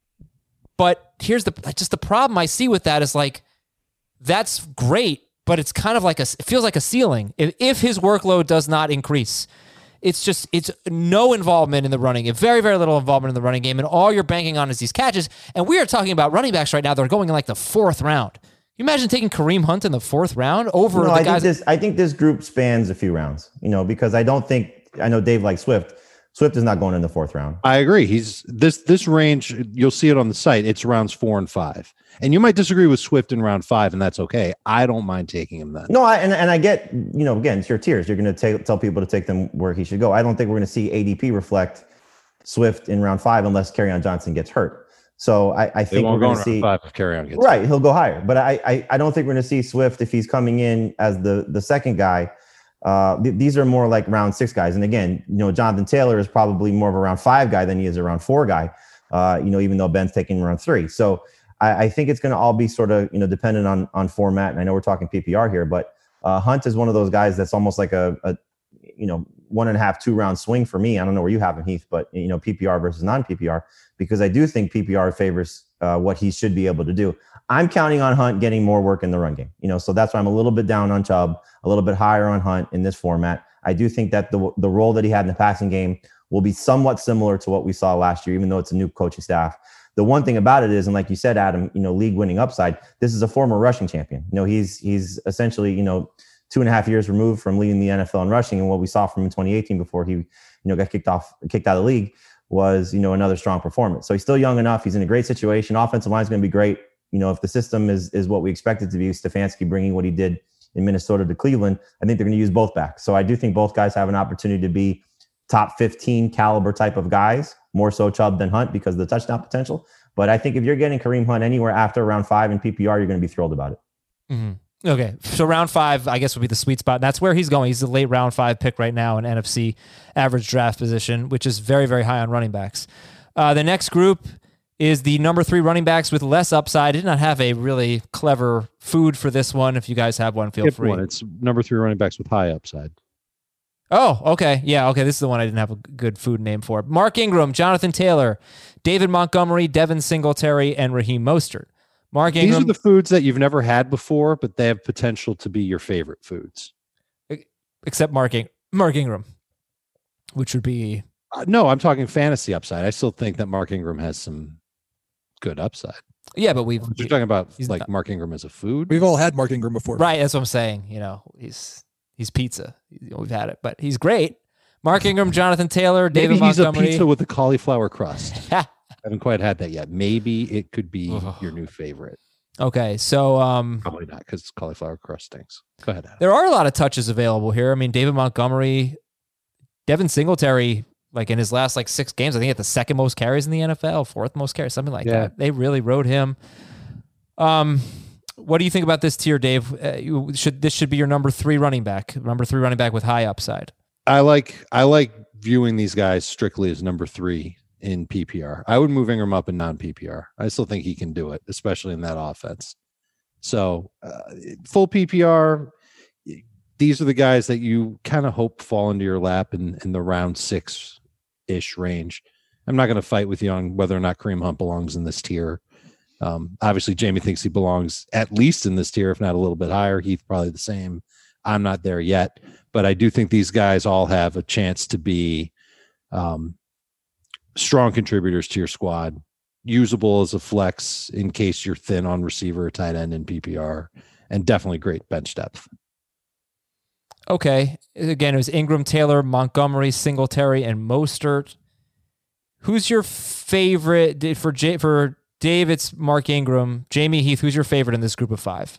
but here's the problem I see with that is like, that's great, but it's kind of like it feels like a ceiling. If his workload does not increase, it's no involvement in the running, very, very little involvement in the running game, and all you're banking on is these catches. And we are talking about running backs right now that are going in like the 4th round. You imagine taking Kareem Hunt in the 4th round over the guys? I think this group spans a few rounds, because I know Dave likes Swift. Swift is not going in the 4th round. I agree. He's this range. You'll see it on the site. It's rounds 4 and 5, and you might disagree with Swift in round 5, and that's okay. I don't mind taking him then. No, and I get, again, it's your tiers. You're going to tell people to take them where he should go. I don't think we're going to see ADP reflect Swift in round 5 unless Kerryon Johnson gets hurt. So I think we're going to see 5 if Kerryon gets right. He'll go higher, but I don't think we're going to see Swift if he's coming in as the second guy. These are more like round 6 guys. And again, Jonathan Taylor is probably more of a round 5 guy than he is a round 4 guy, even though Ben's taking round 3. So I think it's going to all be sort of, dependent on format. And I know we're talking PPR here, but Hunt is one of those guys that's almost like a 1.5, 2 round swing for me. I don't know where you have him, Heath, but PPR versus non-PPR, because I do think PPR favors what he should be able to do. I'm counting on Hunt getting more work in the run game, so that's why I'm a little bit down on Chubb, a little bit higher on Hunt in this format. I do think that the role that he had in the passing game will be somewhat similar to what we saw last year, even though it's a new coaching staff. The one thing about it is, and like you said, Adam, league winning upside, this is a former rushing champion. He's essentially, 2.5 years removed from leading the NFL in rushing. And what we saw from him in 2018 before he, got kicked out of the league was, another strong performance. So he's still young enough. He's in a great situation. Offensive line is going to be great. If the system is what we expect it to be, Stefanski bringing what he did in Minnesota to Cleveland, I think they're going to use both backs. So I do think both guys have an opportunity to be top 15 caliber type of guys, more so Chubb than Hunt because of the touchdown potential. But I think if you're getting Kareem Hunt anywhere after round 5 in PPR, you're going to be thrilled about it. Mm-hmm. Okay, so round 5, I guess, would be the sweet spot. And that's where he's going. He's a late round 5 pick right now in NFC average draft position, which is very, very high on running backs. The next group is the number 3 running backs with less upside. I did not have a really clever food for this one. If you guys have one, feel free. It's number 3 running backs with high upside. Oh, okay. Yeah, okay. This is the one I didn't have a good food name for. Mark Ingram, Jonathan Taylor, David Montgomery, Devin Singletary, and Raheem Mostert. Mark Ingram. These are the foods that you've never had before, but they have potential to be your favorite foods. Except Mark Ingram, which would be... no, I'm talking fantasy upside. I still think that Mark Ingram has some good upside. Yeah, but you're talking about like Mark Ingram as a food. We've all had Mark Ingram before. Right, that's what I'm saying. He's pizza. We've had it, but he's great. Mark Ingram, Jonathan Taylor, David Montgomery. Maybe he's a pizza with a cauliflower crust. I haven't quite had that yet. Maybe it could be your new favorite. Okay, so probably not because cauliflower crust stinks. Go ahead, Adam. There are a lot of touches available here. I mean, David Montgomery, Devin Singletary, like in his last 6 games, I think he had the 2nd most carries in the NFL, 4th most carries, something like that. They really rode him. What do you think about this tier, Dave? This should be your number 3 running back with high upside. I like viewing these guys strictly as number 3 in PPR. I would move Ingram up in non-PPR. I still think he can do it, especially in that offense. So full PPR, these are the guys that you kind of hope fall into your lap in the round 6 ish range. I'm not going to fight with you on whether or not Kareem Hunt belongs in this tier. Obviously, Jamie thinks he belongs at least in this tier, if not a little bit higher. Heath probably the same. I'm not there yet, but I do think these guys all have a chance to be strong contributors to your squad, usable as a flex in case you're thin on receiver, tight end, and PPR, and definitely great bench depth. Okay. Again, it was Ingram, Taylor, Montgomery, Singletary, and Mostert. Who's your favorite for Dave? It's Mark Ingram. Jamie, Heath, who's your favorite in this group of 5?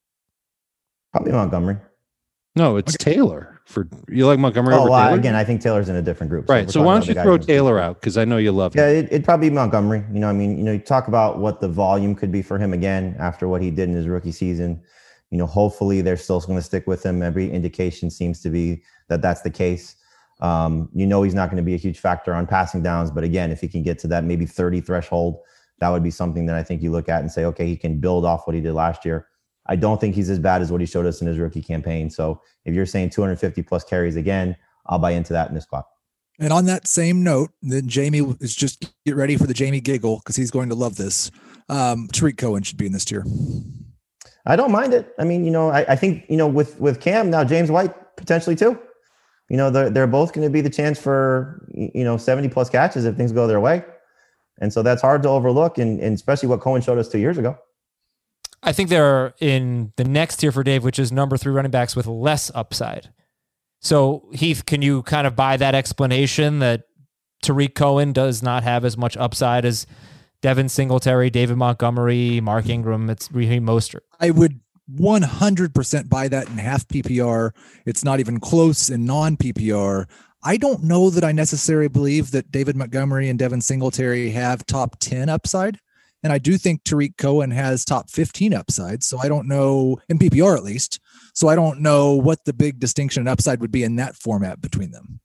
Probably Montgomery. No, it's Taylor. You like Montgomery over Taylor? Again, I think Taylor's in a different group. Right. So why don't you throw Taylor out? Because I know you love him. Yeah, it'd probably be Montgomery. You talk about what the volume could be for him again after what he did in his rookie season. Hopefully they're still going to stick with him. Every indication seems to be that that's the case. He's not going to be a huge factor on passing downs. But again, if he can get to that maybe 30 threshold, that would be something that I think you look at and say, okay, he can build off what he did last year. I don't think he's as bad as what he showed us in his rookie campaign. So if you're saying 250 plus carries again, I'll buy into that in this spot. And on that same note, then Jamie is just get ready for the Jamie giggle because he's going to love this. Tariq Cohen should be in this tier. I don't mind it. I mean, I think, with Cam now, James White potentially too. They're both going to be the chance for, 70 plus catches if things go their way. And so that's hard to overlook, and especially what Cohen showed us 2 years ago. I think they're in the next tier for Dave, which is number 3 running backs with less upside. So, Heath, can you kind of buy that explanation that Tariq Cohen does not have as much upside as Devin Singletary, David Montgomery, Mark Ingram, it's Raheem Mostert? I would 100% buy that in half PPR. It's not even close in non-PPR. I don't know that I necessarily believe that David Montgomery and Devin Singletary have top 10 upside. And I do think Tariq Cohen has top 15 upside. So I don't know, in PPR at least. So I don't know what the big distinction and upside would be in that format between them.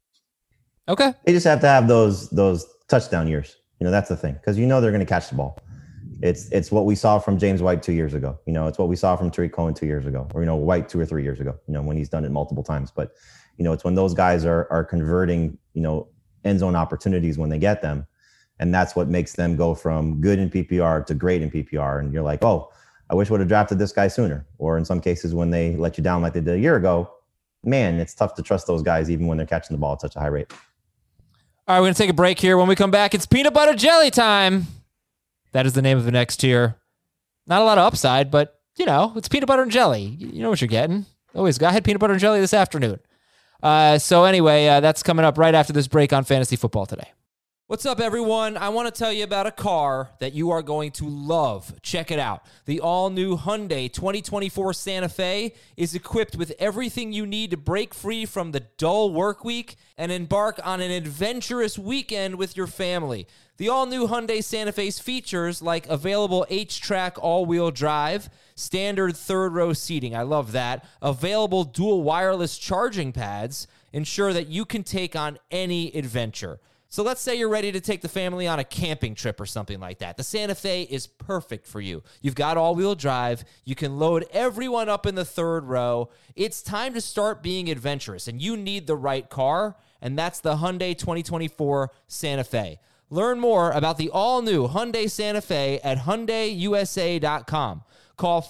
Okay. They just have to have those touchdown years. That's the thing. Because they're going to catch the ball. It's what we saw from James White 2 years ago. It's what we saw from Tariq Cohen 2 years ago. Or, White 2 or 3 years ago, when he's done it multiple times. But it's when those guys are converting, end zone opportunities when they get them. And that's what makes them go from good in PPR to great in PPR. And you're like, oh, I wish I would have drafted this guy sooner. Or in some cases, when they let you down like they did a year ago, man, it's tough to trust those guys even when they're catching the ball at such a high rate. All right, we're going to take a break here. When we come back, it's peanut butter jelly time. That is the name of the next tier. Not a lot of upside, but, it's peanut butter and jelly. You know what you're getting. Always. I had peanut butter and jelly this afternoon. So anyway, that's coming up right after this break on Fantasy Football Today. What's up, everyone? I want to tell you about a car that you are going to love. Check it out. The all-new Hyundai 2024 Santa Fe is equipped with everything you need to break free from the dull work week and embark on an adventurous weekend with your family. The all-new Hyundai Santa Fe's features like available H-Track all-wheel drive, standard third-row seating, I love that, available dual wireless charging pads, ensure that you can take on any adventure. So let's say you're ready to take the family on a camping trip or something like that. The Santa Fe is perfect for you. You've got all-wheel drive. You can load everyone up in the third row. It's time to start being adventurous, and you need the right car, and that's the Hyundai 2024 Santa Fe. Learn more about the all-new Hyundai Santa Fe at HyundaiUSA.com. Call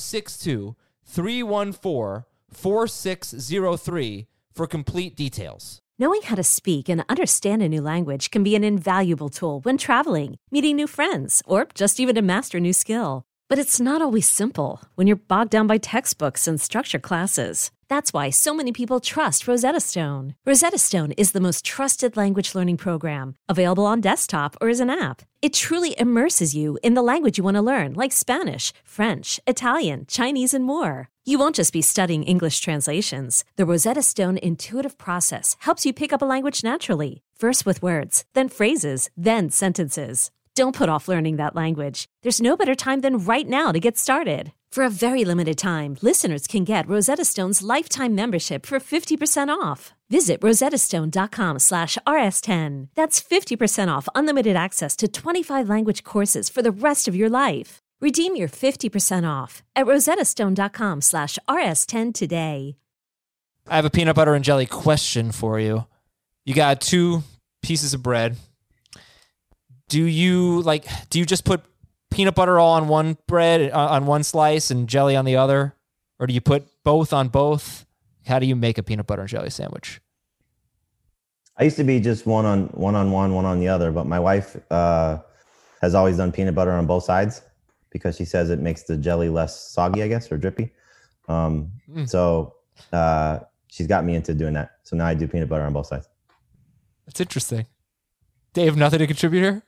562-314-4603 for complete details. Knowing how to speak and understand a new language can be an invaluable tool when traveling, meeting new friends, or just even to master a new skill. But it's not always simple when you're bogged down by textbooks and structured classes. That's why so many people trust Rosetta Stone. Rosetta Stone is the most trusted language learning program, available on desktop or as an app. It truly immerses you in the language you want to learn, like Spanish, French, Italian, Chinese, and more. You won't just be studying English translations. The Rosetta Stone intuitive process helps you pick up a language naturally, first with words, then phrases, then sentences. Don't put off learning that language. There's no better time than right now to get started. For a very limited time, listeners can get Rosetta Stone's lifetime membership for 50% off. Visit rosettastone.com/rs10. That's 50% off unlimited access to 25 language courses for the rest of your life. Redeem your 50% off at rosettastone.com/rs10 today. I have a peanut butter and jelly question for you. You got two pieces of bread. Do you just put peanut butter all on one bread, on one slice, and jelly on the other? Or do you put both on both? How do you make a peanut butter and jelly sandwich? I used to be just one on one, one on the other, but my wife has always done peanut butter on both sides because she says it makes the jelly less soggy, I guess, or drippy. So she's got me into doing that. So now I do peanut butter on both sides. That's interesting. Dave, nothing to contribute here?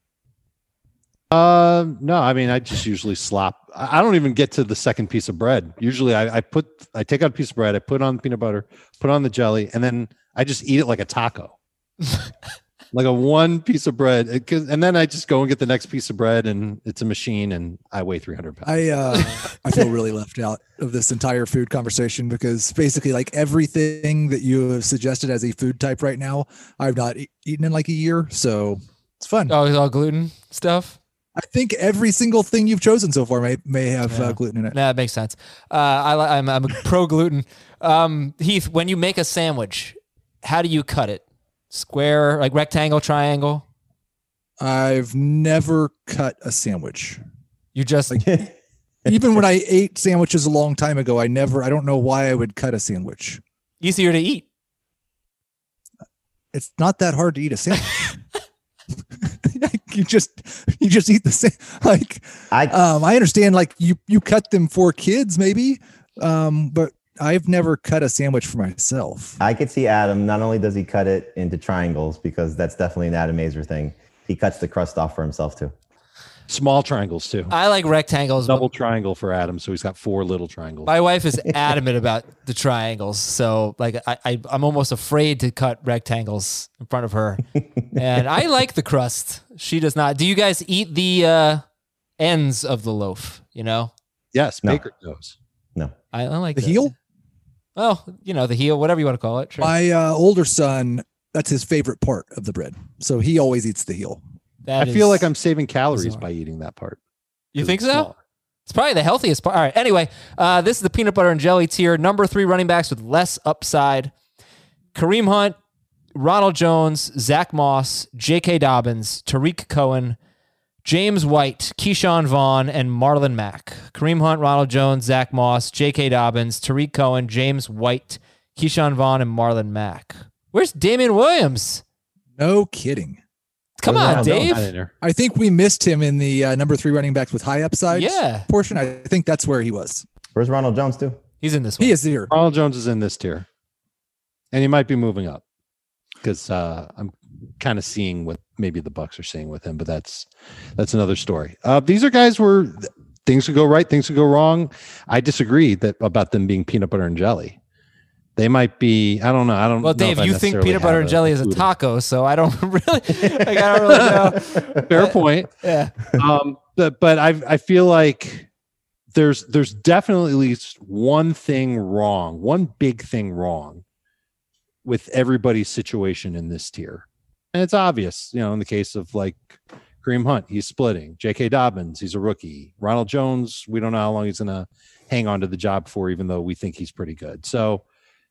No, I mean, I just usually slop. I don't even get to the second piece of bread. Usually I take out a piece of bread, I put on peanut butter, put on the jelly, and then I just eat it like a taco. Like a one piece of bread. And then I just go and get the next piece of bread, and it's a machine, and I weigh 300 pounds. I feel really left out of this entire food conversation because basically like everything that you have suggested as a food type right now, I've not eaten in like a year. So it's fun. Oh, it's all gluten stuff? I think every single thing you've chosen so far may have gluten in it. Nah, that makes sense. I'm a pro gluten. Heath, when you make a sandwich, how do you cut it? Square, like rectangle, triangle? I've never cut a sandwich. You just even when I ate sandwiches a long time ago, I don't know why I would cut a sandwich. Easier to eat. It's not that hard to eat a sandwich. you just eat the same. Like I understand like you cut them for kids maybe, but I've never cut a sandwich for myself. I could see Adam. Not only does he cut it into triangles, because that's definitely an Adam Mazer thing, he cuts the crust off for himself too. Small triangles too. I like rectangles. Double triangle for Adam, so he's got 4 little triangles. My wife is adamant about the triangles, so like I'm almost afraid to cut rectangles in front of her. And I like the crust. She does not. Do you guys eat the ends of the loaf? You know? Yes, No. baker does. No, I like The heel? Oh, the heel, whatever you want to call it. Sure. My older son, that's his favorite part of the bread. So he always eats the heel. That I feel is like I'm saving calories bizarre. by eating that part. You 'Cause think it's so? smaller. It's probably the healthiest part. All right. Anyway, this is the peanut butter and jelly tier. Number 3 running backs with less upside: Kareem Hunt, Ronald Jones, Zach Moss, J.K. Dobbins, Tariq Cohen, James White, Keyshawn Vaughn, and Marlon Mack. Kareem Hunt, Ronald Jones, Zach Moss, J.K. Dobbins, Tariq Cohen, James White, Keyshawn Vaughn, and Marlon Mack. Where's Damian Williams? No kidding. Come Where's on, Ronald Dave. Not in there. I think we missed him in the number 3 running backs with high upside portion. I think that's where he was. where's Ronald Jones too? He's in this one. He is here. Ronald Jones is in this tier, and he might be moving up because I'm kind of seeing what maybe the Bucs are seeing with him, but that's another story. These are guys where things could go right, things could go wrong. I disagree about them being peanut butter and jelly. They might be. I don't know. I don't. Well, know Dave, if I you think necessarily peanut butter have and jelly is a food. taco, so I don't really, I don't really know. Fair point. Yeah. But I feel like there's definitely at least one thing wrong, one big thing wrong with everybody's situation in this tier. And it's obvious, in the case of like Kareem Hunt, he's splitting. J.K. Dobbins, he's a rookie. Ronald Jones, we don't know how long he's going to hang on to the job for, even though we think he's pretty good. So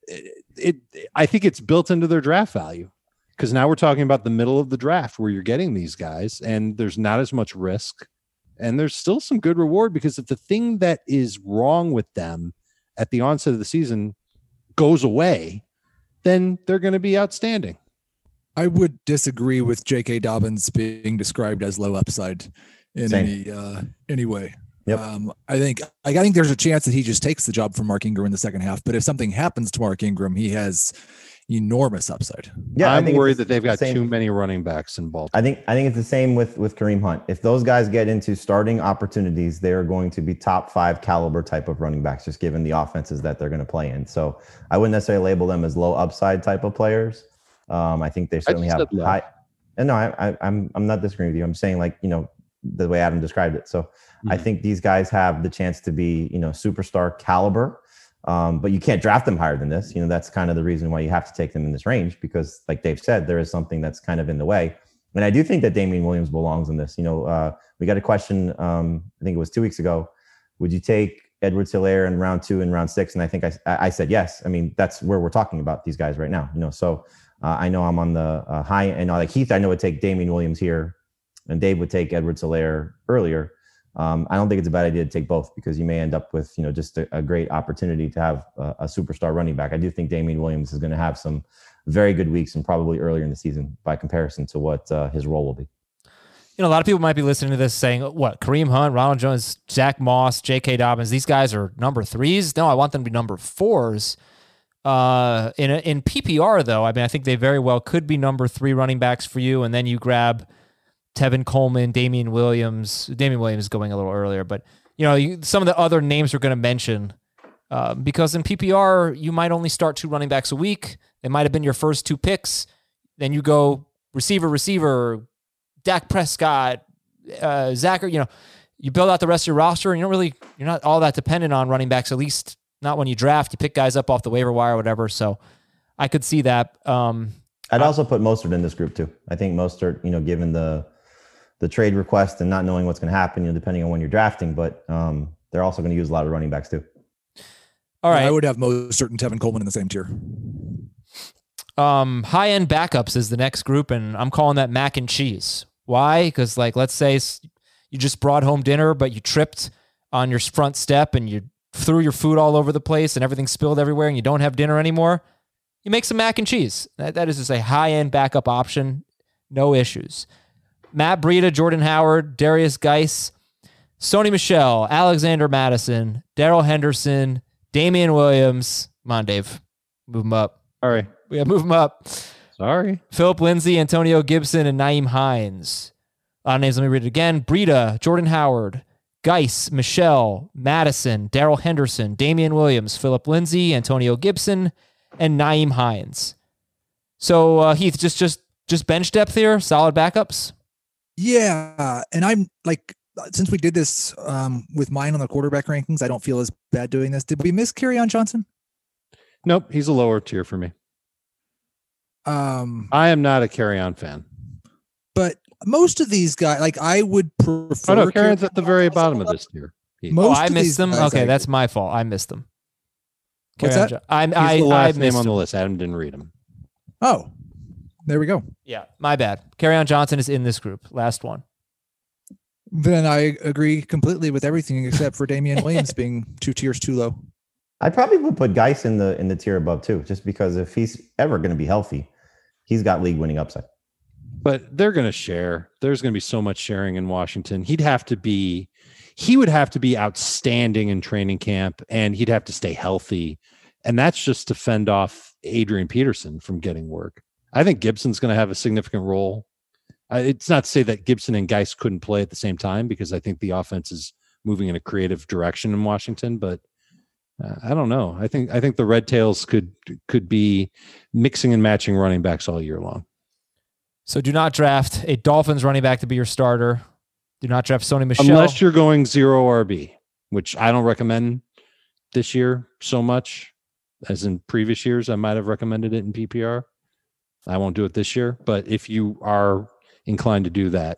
I think it's built into their draft value, because now we're talking about the middle of the draft where you're getting these guys and there's not as much risk and there's still some good reward, because if the thing that is wrong with them at the onset of the season goes away, then they're going to be outstanding. I would disagree with J.K. Dobbins being described as low upside in any way. Yep. I think there's a chance that he just takes the job from Mark Ingram in the second half. But if something happens to Mark Ingram, he has enormous upside. Yeah, I'm worried that they've got too many running backs in Baltimore. I think it's the same with Kareem Hunt. If those guys get into starting opportunities, they're going to be top 5 caliber type of running backs, just given the offenses that they're going to play in. So I wouldn't necessarily label them as low upside type of players. I think they certainly have high. And no, I'm not disagreeing with you. I'm saying the way Adam described it. So I think these guys have the chance to be, superstar caliber. But you can't draft them higher than this. That's kind of the reason why you have to take them in this range, because like Dave said, there is something that's kind of in the way. And I do think that Damian Williams belongs in this. We got a question, I think it was 2 weeks ago. Would you take Edwards-Helaire in round 2 and round 6? And I think I said yes. I mean, that's where we're talking about these guys right now. So I know I'm on the high end. Like Heath, I know would take Damian Williams here, and Dave would take Edwards-Helaire earlier. I don't think it's a bad idea to take both because you may end up with, just a great opportunity to have a superstar running back. I do think Damian Williams is going to have some very good weeks and probably earlier in the season by comparison to what his role will be. A lot of people might be listening to this saying, what, Kareem Hunt, Ronald Jones, Zach Moss, J.K. Dobbins, these guys are number 3s? No, I want them to be number 4s. In PPR, though, I think they very well could be number 3 running backs for you, and then you grab Tevin Coleman, Damian Williams. Damian Williams is going a little earlier, but some of the other names we're going to mention, because in PPR, you might only start 2 running backs a week. They might have been your first 2 picks. Then you go receiver, Dak Prescott, Zach, you build out the rest of your roster, and you're not all that dependent on running backs, at least not when you draft. You pick guys up off the waiver wire or whatever. So I could see that. I'd also put Mostert in this group too. I think Mostert, given the trade request and not knowing what's going to happen, depending on when you're drafting, but they're also going to use a lot of running backs too. All right. I would have Mostert and Tevin Coleman in the same tier. High-end backups is the next group, and I'm calling that mac and cheese. Why? Because, let's say you just brought home dinner, but you tripped on your front step and you threw your food all over the place and everything spilled everywhere and you don't have dinner anymore. You make some mac and cheese. That is just a high-end backup option. No issues. Matt Breida, Jordan Howard, Darius Geis, Sony Michel, Alexander Madison, Darrell Henderson, Damian Williams. Come on, Dave. Move them up. All right. We got to move them up. Sorry. Philip Lindsay, Antonio Gibson, and Nyheim Hines. A lot of names. Let me read it again. Breida, Jordan Howard, Geis, Michel, Madison, Darrell Henderson, Damian Williams, Philip Lindsay, Antonio Gibson, and Nyheim Hines. So, Heath, just bench depth here? Solid backups? Yeah. And I'm since we did this with mine on the quarterback rankings, I don't feel as bad doing this. Did we miss Kerryon Johnson? Nope. He's a lower tier for me. I am not a Kerryon fan, but most of these guys, I would prefer. Oh no, Kerryon's at the very bottom of this tier. I missed them. Okay, that's my fault. I missed them. What's that? He's the last name on the list. Adam didn't read him. Oh, there we go. Yeah, my bad. Kerryon Johnson is in this group. Last one. Then I agree completely with everything except for Damian Williams being 2 tiers too low. I probably would put Geis in the tier above too, just because if he's ever going to be healthy, he's got league winning upside. But they're going to share. There's going to be so much sharing in Washington. He would have to be outstanding in training camp, and he'd have to stay healthy. And that's just to fend off Adrian Peterson from getting work. I think Gibson's going to have a significant role. It's not to say that Gibson and Geis couldn't play at the same time, because I think the offense is moving in a creative direction in Washington, but I don't know. I think the Red Tails could be mixing and matching running backs all year long. So do not draft a Dolphins running back to be your starter. Do not draft Sony Michel. Unless you're going 0 RB, which I don't recommend this year so much. As in previous years, I might have recommended it in PPR. I won't do it this year. But if you are inclined to do that,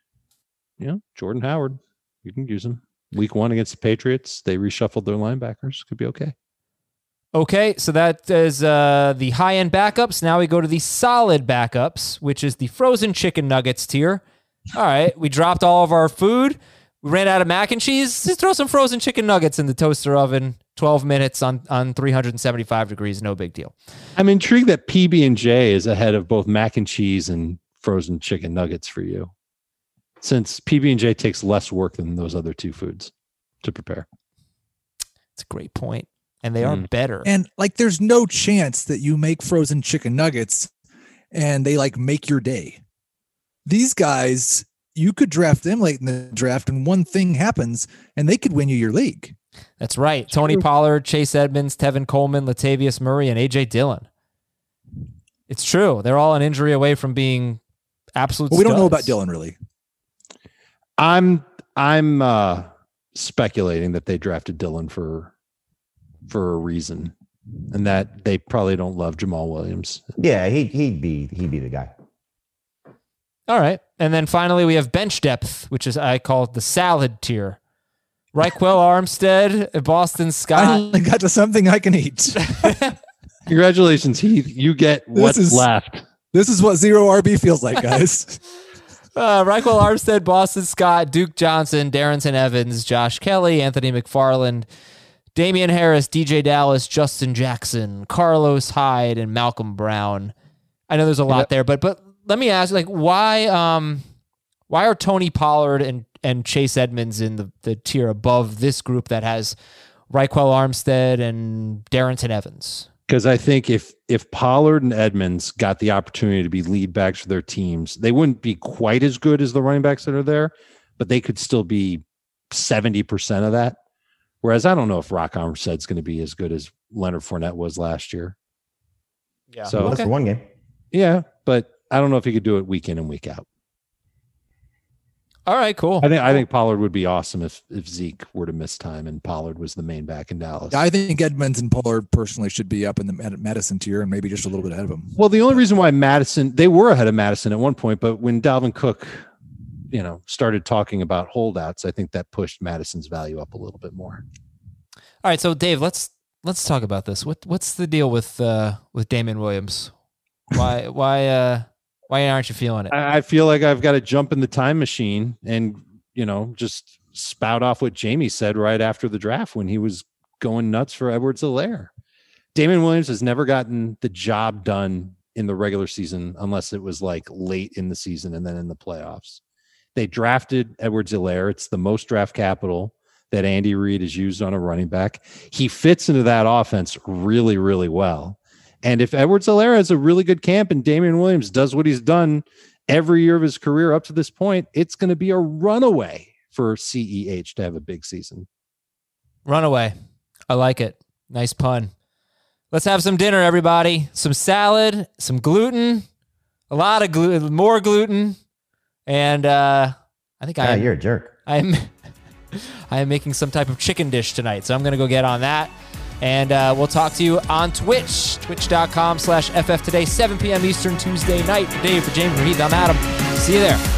Jordan Howard, you can use him. Week 1 against the Patriots, they reshuffled their linebackers. Could be okay. Okay, so that is the high-end backups. Now we go to the solid backups, which is the frozen chicken nuggets tier. All right, we dropped all of our food. We ran out of mac and cheese. Just throw some frozen chicken nuggets in the toaster oven. 12 minutes on 375 degrees. No big deal. I'm intrigued that PB&J is ahead of both mac and cheese and frozen chicken nuggets for you, since PB&J takes less work than those other 2 foods to prepare. It's a great point. And they are better. And there's no chance that you make frozen chicken nuggets and they make your day. These guys, you could draft them late in the draft and one thing happens and they could win you your league. That's right. Tony Pollard, Chase Edmonds, Tevin Coleman, Latavius Murray, and A.J. Dillon. It's true. They're all an injury away from being absolute we don't know about Dillon, really. I'm speculating that they drafted Dillon for a reason, and that they probably don't love Jamal Williams. Yeah, he'd be the guy. All right. And then finally we have bench depth, which is I call it the salad tier. Raquel Armstead, Boston Scott. I got to something I can eat. Congratulations, Heath. You get what's left. This is what zero RB feels like, guys. Raquel Armstead, Boston Scott, Duke Johnson, Darrington Evans, Josh Kelly, Anthony McFarland, Damian Harris, DJ Dallas, Justin Jackson, Carlos Hyde, and Malcolm Brown. I know there's a lot there, but let me ask, like, why are Tony Pollard and Chase Edmonds in the tier above this group that has Raquel Armstead and Darrington Evans? Because I think if Pollard and Edmonds got the opportunity to be lead backs for their teams, they wouldn't be quite as good as the running backs that are there, but they could still be 70% of that. Whereas I don't know if Rock Armstead's going to be as good as Leonard Fournette was last year. Yeah, so for one game. Yeah, but I don't know if he could do it week in and week out. All right, cool. I think Pollard would be awesome if Zeke were to miss time and Pollard was the main back in Dallas. I think Edmonds and Pollard personally should be up in the Madison tier and maybe just a little bit ahead of him. Well, the only reason why they were ahead of Madison at one point, but when Dalvin Cook, started talking about holdouts, I think that pushed Madison's value up a little bit more. All right, so Dave, let's talk about this. What's the deal with Damon Williams? Why aren't you feeling it? I feel like I've got to jump in the time machine and, just spout off what Jamie said right after the draft when he was going nuts for Edwards-Helaire. Damon Williams has never gotten the job done in the regular season unless it was like late in the season and then in the playoffs. They drafted Edwards-Helaire. It's the most draft capital that Andy Reid has used on a running back. He fits into that offense really, really well. And if Edwards-Helaire has a really good camp and Damien Williams does what he's done every year of his career up to this point, it's going to be a runaway for CEH to have a big season. Runaway. I like it. Nice pun. Let's have some dinner, everybody. Some salad, some gluten, a lot of gluten, more gluten. And I think you're a jerk. I am making some type of chicken dish tonight, so I'm going to go get on that. And we'll talk to you on Twitch, twitch.com/FF Today, 7 p.m. Eastern, Tuesday night. For Dave, for James, for Heath, I'm Adam. See you there.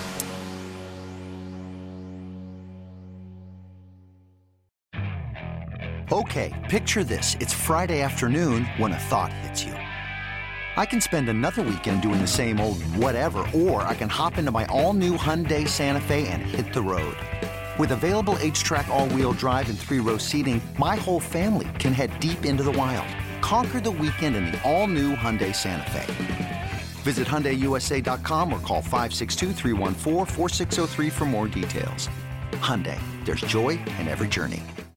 Okay, picture this. It's Friday afternoon when a thought hits you. I can spend another weekend doing the same old whatever, or I can hop into my all-new Hyundai Santa Fe and hit the road. With available H-Track all-wheel drive and 3-row seating, my whole family can head deep into the wild. Conquer the weekend in the all-new Hyundai Santa Fe. Visit HyundaiUSA.com or call 562-314-4603 for more details. Hyundai, there's joy in every journey.